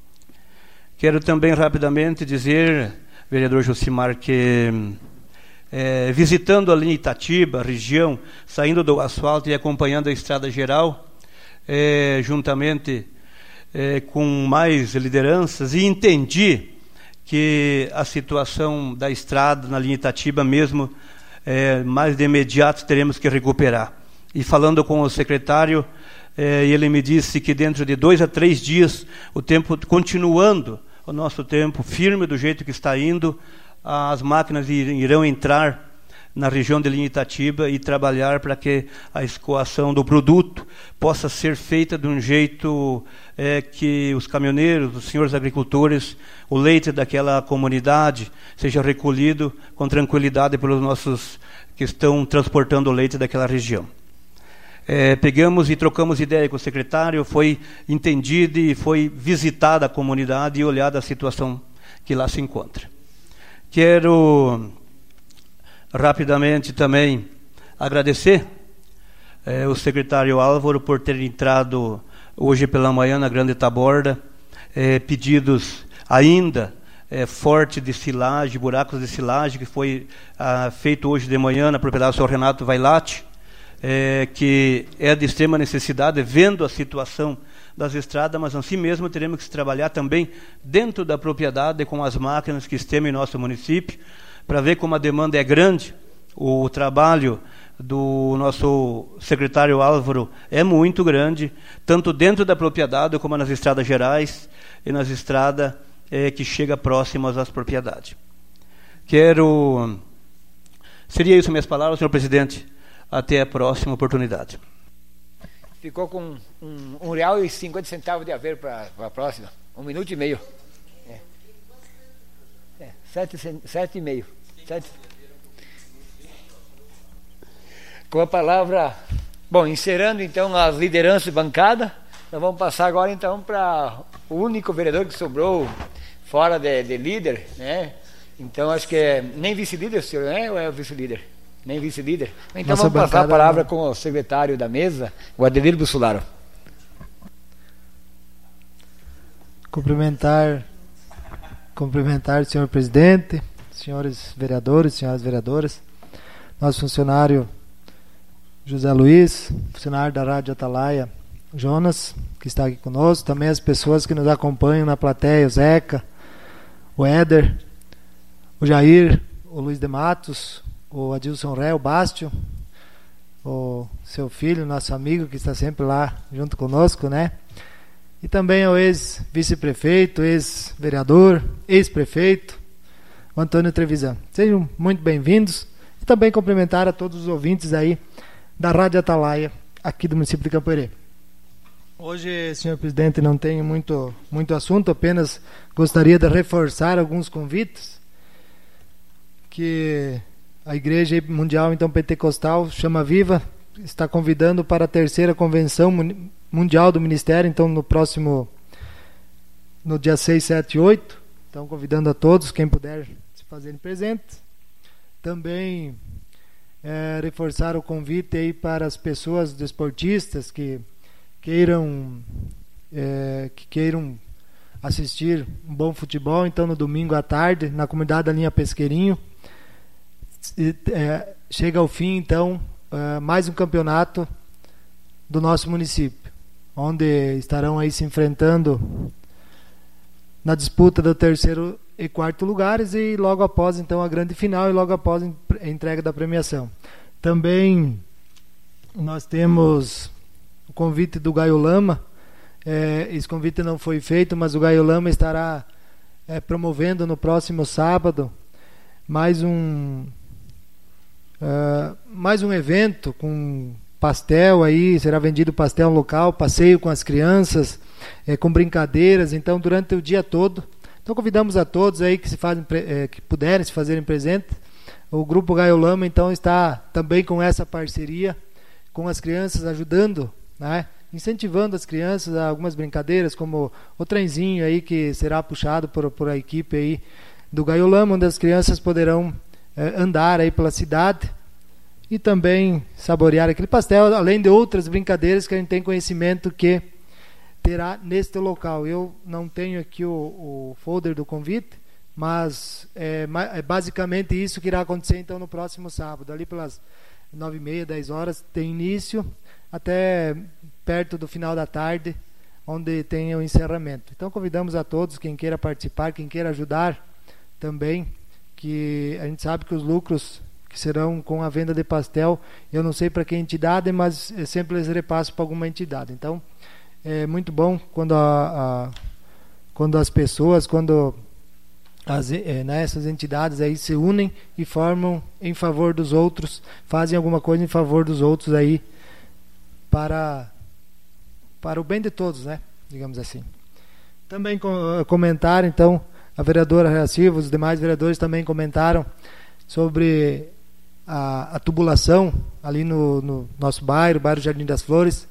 Quero também rapidamente dizer, vereador Josimar, que é, visitando ali em Itatiba, região, saindo do asfalto e acompanhando a estrada geral, é, juntamente é, com mais lideranças, e entendi que a situação da estrada na linha Itatiba mesmo, é, mais de imediato teremos que recuperar. E falando com o secretário, é, ele me disse que dentro de dois a três dias, o tempo continuando, o nosso tempo firme do jeito que está indo, as máquinas irão entrar na região de linha Itatiba e trabalhar para que a escoação do produto possa ser feita de um jeito é, que os caminhoneiros, os senhores agricultores, o leite daquela comunidade seja recolhido com tranquilidade pelos nossos que estão transportando o leite daquela região. É, pegamos e trocamos ideia com o secretário, foi entendido e foi visitada a comunidade e olhada a situação que lá se encontra. Quero rapidamente também agradecer é, o secretário Álvaro por ter entrado hoje pela manhã na Grande Taborda, é, pedidos ainda é, forte de silagem, buracos de silagem, que foi ah, feito hoje de manhã na propriedade do senhor Renato Vailate, é, que é de extrema necessidade, vendo a situação das estradas, mas assim mesmo teremos que trabalhar também dentro da propriedade com as máquinas que estão em nosso município, para ver como a demanda é grande. O trabalho do nosso secretário Álvaro é muito grande, tanto dentro da propriedade como nas estradas gerais e nas estradas é, que chegam próximas às propriedades. Quero... Seria isso minhas palavras, senhor presidente. Até a próxima oportunidade. Ficou com um, um real e cinquenta centavos de haver para a próxima. Um minuto e meio. É. É, sete, sete e meio. Sete. Com a palavra... Bom, encerrando então as lideranças de bancada, nós vamos passar agora então para o único vereador que sobrou fora de, de líder, né? Então acho que é nem vice-líder, senhor, né? Ou é o vice-líder? Nem vice-líder. Então Nossa vamos passar a palavra não. com o secretário da mesa, o Adelino Bussolaro. Cumprimentar, cumprimentar o senhor presidente, senhores vereadores, senhoras vereadoras, nosso funcionário José Luiz, funcionário da Rádio Atalaia, Jonas, que está aqui conosco, também as pessoas que nos acompanham na plateia, o Zeca, o Éder, o Jair, o Luiz de Matos, o Adilson Ré, o Bástio, o seu filho, nosso amigo, que está sempre lá junto conosco, né? E também ao ex-vice-prefeito, ex-vereador, ex-prefeito, o Antônio Trevisan. Sejam muito bem-vindos e também cumprimentar a todos os ouvintes aí da Rádio Atalaia, aqui do município de Campoerê. Hoje, senhor presidente, não tenho muito, muito assunto, apenas gostaria de reforçar alguns convites que a Igreja Mundial então Pentecostal Chama Viva está convidando para a terceira convenção mundial do Ministério, então no próximo, no dia seis, sete e oito, então convidando a todos, quem puder se fazerem presente. Também é, reforçar o convite aí para as pessoas desportistas que queiram, é, que queiram assistir um bom futebol, então no domingo à tarde, na comunidade da Linha Pesqueirinho, e, é, chega ao fim então é, mais um campeonato do nosso município, onde estarão aí se enfrentando na disputa do terceiro e quarto lugares e logo após então a grande final e logo após a entrega da premiação. Também nós temos o convite do Gaio Lama, é, esse convite não foi feito, mas o Gaio Lama estará é, promovendo no próximo sábado mais um uh, mais um evento com pastel aí, será vendido pastel local, passeio com as crianças, é, com brincadeiras, então durante o dia todo. Então convidamos a todos aí que se fazem, é, que puderem se fazerem presente. O Grupo Gaio Lama então está também com essa parceria com as crianças, ajudando, né, incentivando as crianças a algumas brincadeiras, como o trenzinho aí que será puxado por, por a equipe aí do Gaio Lama, onde as crianças poderão é, andar aí pela cidade e também saborear aquele pastel, além de outras brincadeiras que a gente tem conhecimento que terá neste local. Eu não tenho aqui o, o folder do convite, mas é, é basicamente isso que irá acontecer então no próximo sábado, ali pelas nove e meia, dez horas, tem início, até perto do final da tarde, onde tem o encerramento. Então convidamos a todos, quem queira participar, quem queira ajudar também, que a gente sabe que os lucros que serão com a venda de pastel, eu não sei para que entidade, mas sempre eles repassam para alguma entidade. Então é muito bom quando, a, a, quando as pessoas, quando as, é, né, essas entidades aí se unem e formam em favor dos outros, fazem alguma coisa em favor dos outros aí para, para o bem de todos, né, digamos assim. Também com, comentaram, então, a vereadora Rea Silva, os demais vereadores também comentaram sobre a, a tubulação ali no, no nosso bairro, bairro Jardim das Flores,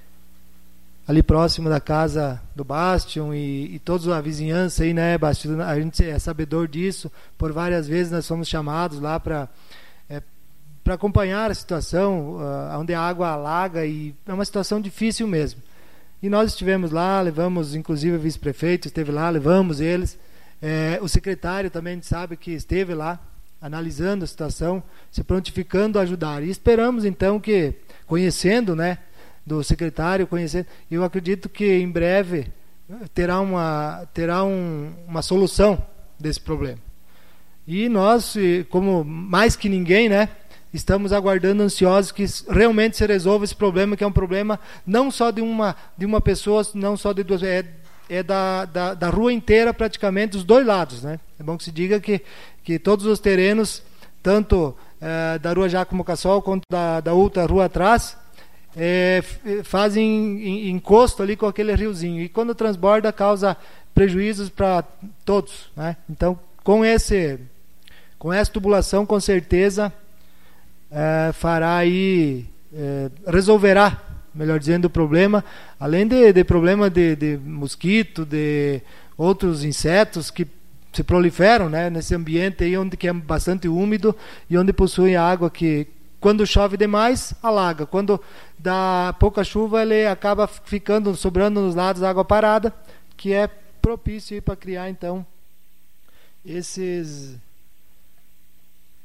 ali próximo da casa do Bastion e, e toda a vizinhança aí, né, Bastion, a gente é sabedor disso, por várias vezes nós fomos chamados lá para é, para acompanhar a situação, uh, onde a água alaga, e é uma situação difícil mesmo. E nós estivemos lá, levamos, inclusive o vice-prefeito esteve lá, levamos eles, é, o secretário também a gente sabe que esteve lá, analisando a situação, se prontificando a ajudar. E esperamos então que, conhecendo, né, do secretário, conhecendo, eu acredito que em breve terá uma, terá um, uma solução desse problema. E nós, como mais que ninguém, né, estamos aguardando ansiosos que realmente se resolva esse problema, que é um problema não só de uma, de uma pessoa, não só de duas, é, é da, da, da rua inteira praticamente, dos dois lados, né? É bom que se diga que, que todos os terrenos, tanto é, da rua Jacomo Cassol quanto da, da outra rua atrás, é, fazem encosto ali com aquele riozinho, e quando transborda causa prejuízos para todos, né? Então, com esse, com essa tubulação, com certeza é, fará aí, é, resolverá, melhor dizendo, o problema, além de, de problema de, de mosquito, de outros insetos que se proliferam, né, nesse ambiente aí onde que é bastante úmido e onde possui água que, quando chove demais, alaga. Quando dá pouca chuva, ele acaba ficando, sobrando nos lados água parada, que é propício para criar então esses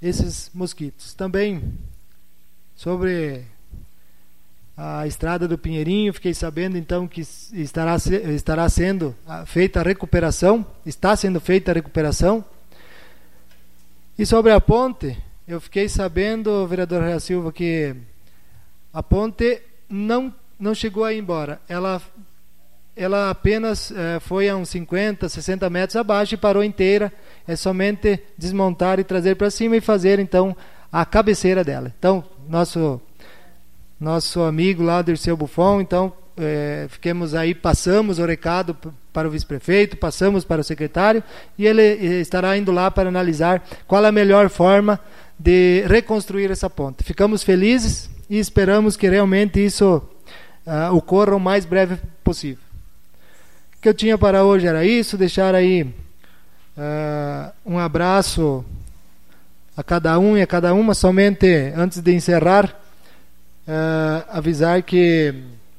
esses mosquitos. Também sobre a estrada do Pinheirinho, fiquei sabendo então que estará, estará sendo feita a recuperação, está sendo feita a recuperação. E sobre a ponte, eu fiquei sabendo, vereador Rea Silva, que a ponte não, não chegou a ir embora. Ela, ela apenas é, foi a uns cinquenta, sessenta metros abaixo e parou inteira. É somente desmontar e trazer para cima e fazer então a cabeceira dela. Então, nosso... nosso amigo lá, Dirceu Buffon, então é, fiquemos aí, passamos o recado para o vice-prefeito, passamos para o secretário, e ele estará indo lá para analisar qual a melhor forma de reconstruir essa ponte. Ficamos felizes e esperamos que realmente isso uh, ocorra o mais breve possível. O que eu tinha para hoje era isso, deixar aí uh, um abraço a cada um e a cada uma, somente antes de encerrar, Uh, avisar que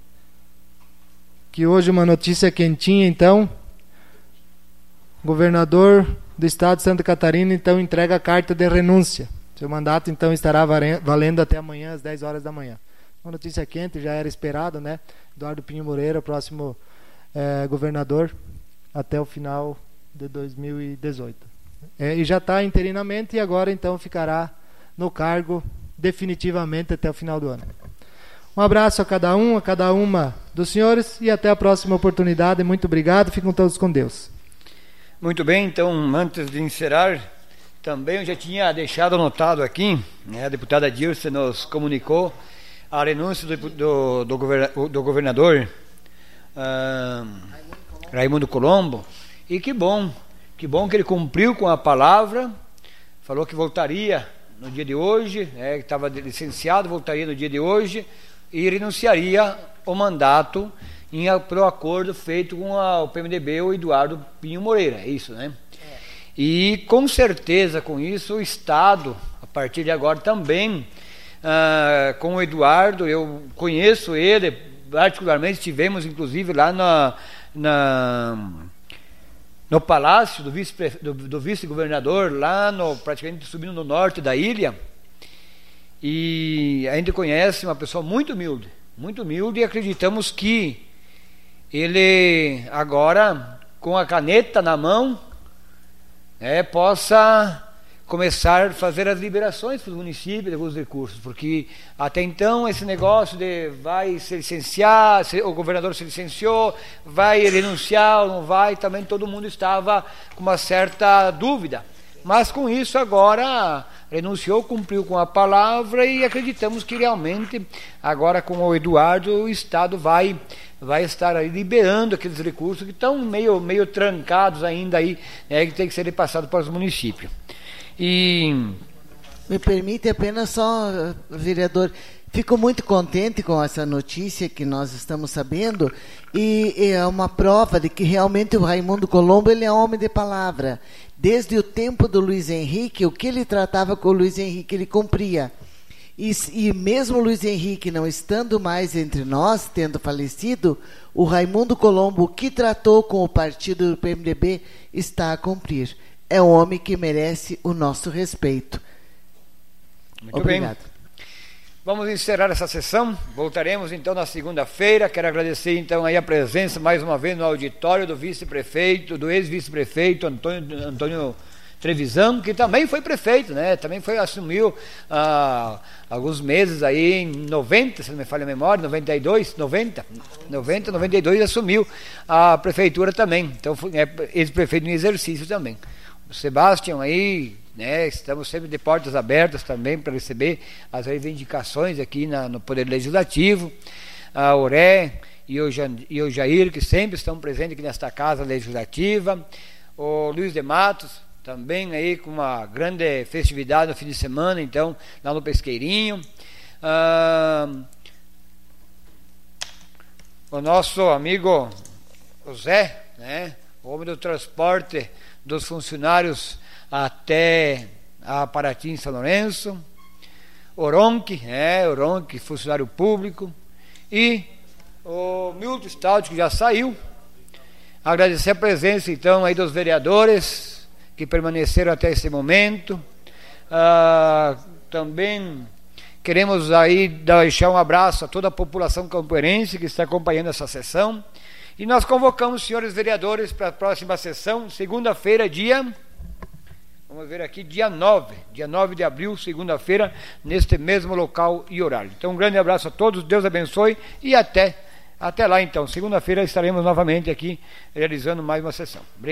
que hoje uma notícia quentinha, então, o governador do estado de Santa Catarina então entrega a carta de renúncia. Seu mandato então estará valendo até amanhã às dez horas da manhã. Uma notícia quente, já era esperado, né? Eduardo Pinho Moreira, próximo eh, governador até o final de dois mil e dezoito. É, e já está interinamente e agora então ficará no cargo definitivamente até o final do ano. Um abraço a cada um, a cada uma dos senhores e até a próxima oportunidade. Muito obrigado, ficam todos com Deus. Muito bem, então, antes de encerrar, também eu já tinha deixado anotado aqui, né, a deputada Dirce nos comunicou a renúncia do, do, do, governa, do governador ah, Raimundo Colombo, e que bom, que bom que ele cumpriu com a palavra, falou que voltaria no dia de hoje, né, que estava licenciado, voltaria no dia de hoje e renunciaria ao mandato em, pelo acordo feito com a, o P M D B, o Eduardo Pinho Moreira, é isso, né? É. E com certeza com isso o Estado, a partir de agora também, ah, com o Eduardo, eu conheço ele, particularmente estivemos inclusive lá na... na no palácio do, vice, do, do vice-governador, lá no, praticamente subindo no norte da ilha, e a gente conhece uma pessoa muito humilde, muito humilde, e acreditamos que ele agora, com a caneta na mão, é, possa começar a fazer as liberações para o município de alguns recursos, porque até então esse negócio de vai se licenciar, se, o governador se licenciou, vai renunciar ou não vai, também todo mundo estava com uma certa dúvida. Mas com isso agora renunciou, cumpriu com a palavra e acreditamos que realmente agora com o Eduardo o Estado vai, vai estar aí liberando aqueles recursos que estão meio, meio trancados ainda aí, né, que tem que ser repassados para os municípios. E... Me permite apenas só, vereador, fico muito contente com essa notícia que nós estamos sabendo e é uma prova de que realmente o Raimundo Colombo ele é homem de palavra. Desde o tempo do Luiz Henrique, o que ele tratava com o Luiz Henrique, ele cumpria. E, e mesmo o Luiz Henrique não estando mais entre nós, tendo falecido, o Raimundo Colombo, o que tratou com o partido do P M D B, está a cumprir. É um homem que merece o nosso respeito. Muito Obrigado. Bem. Vamos encerrar essa sessão. Voltaremos então na segunda-feira. Quero agradecer então aí a presença mais uma vez no auditório do vice-prefeito, do ex-vice-prefeito Antônio, Antônio Trevisan, que também foi prefeito, né? Também foi, assumiu há ah, alguns meses aí em noventa, se não me falha a memória, noventa e dois, noventa, noventa, noventa e dois assumiu a prefeitura também. Então foi é, ex-prefeito em exercício também. O Sebastião aí, né, estamos sempre de portas abertas também para receber as reivindicações aqui na, no Poder Legislativo. A Auré e o, Jan, e o Jair, que sempre estão presentes aqui nesta Casa Legislativa. O Luiz de Matos, também aí com uma grande festividade no fim de semana, então, lá no Pesqueirinho. Ah, o nosso amigo José, né, o homem do transporte dos funcionários até a Paraty em São Lourenço, Oronque, é, Oronque, funcionário público, e o Milton Stout, que já saiu. Agradecer a presença, então, aí dos vereadores que permaneceram até esse momento, Ah, também queremos aí deixar um abraço a toda a população campoerense que está acompanhando essa sessão. E nós convocamos os senhores vereadores para a próxima sessão, segunda-feira, dia... Vamos ver aqui, dia nove, dia nove de abril, segunda-feira, neste mesmo local e horário. Então, um grande abraço a todos, Deus abençoe e até, até lá então. Segunda-feira estaremos novamente aqui realizando mais uma sessão. Obrigado.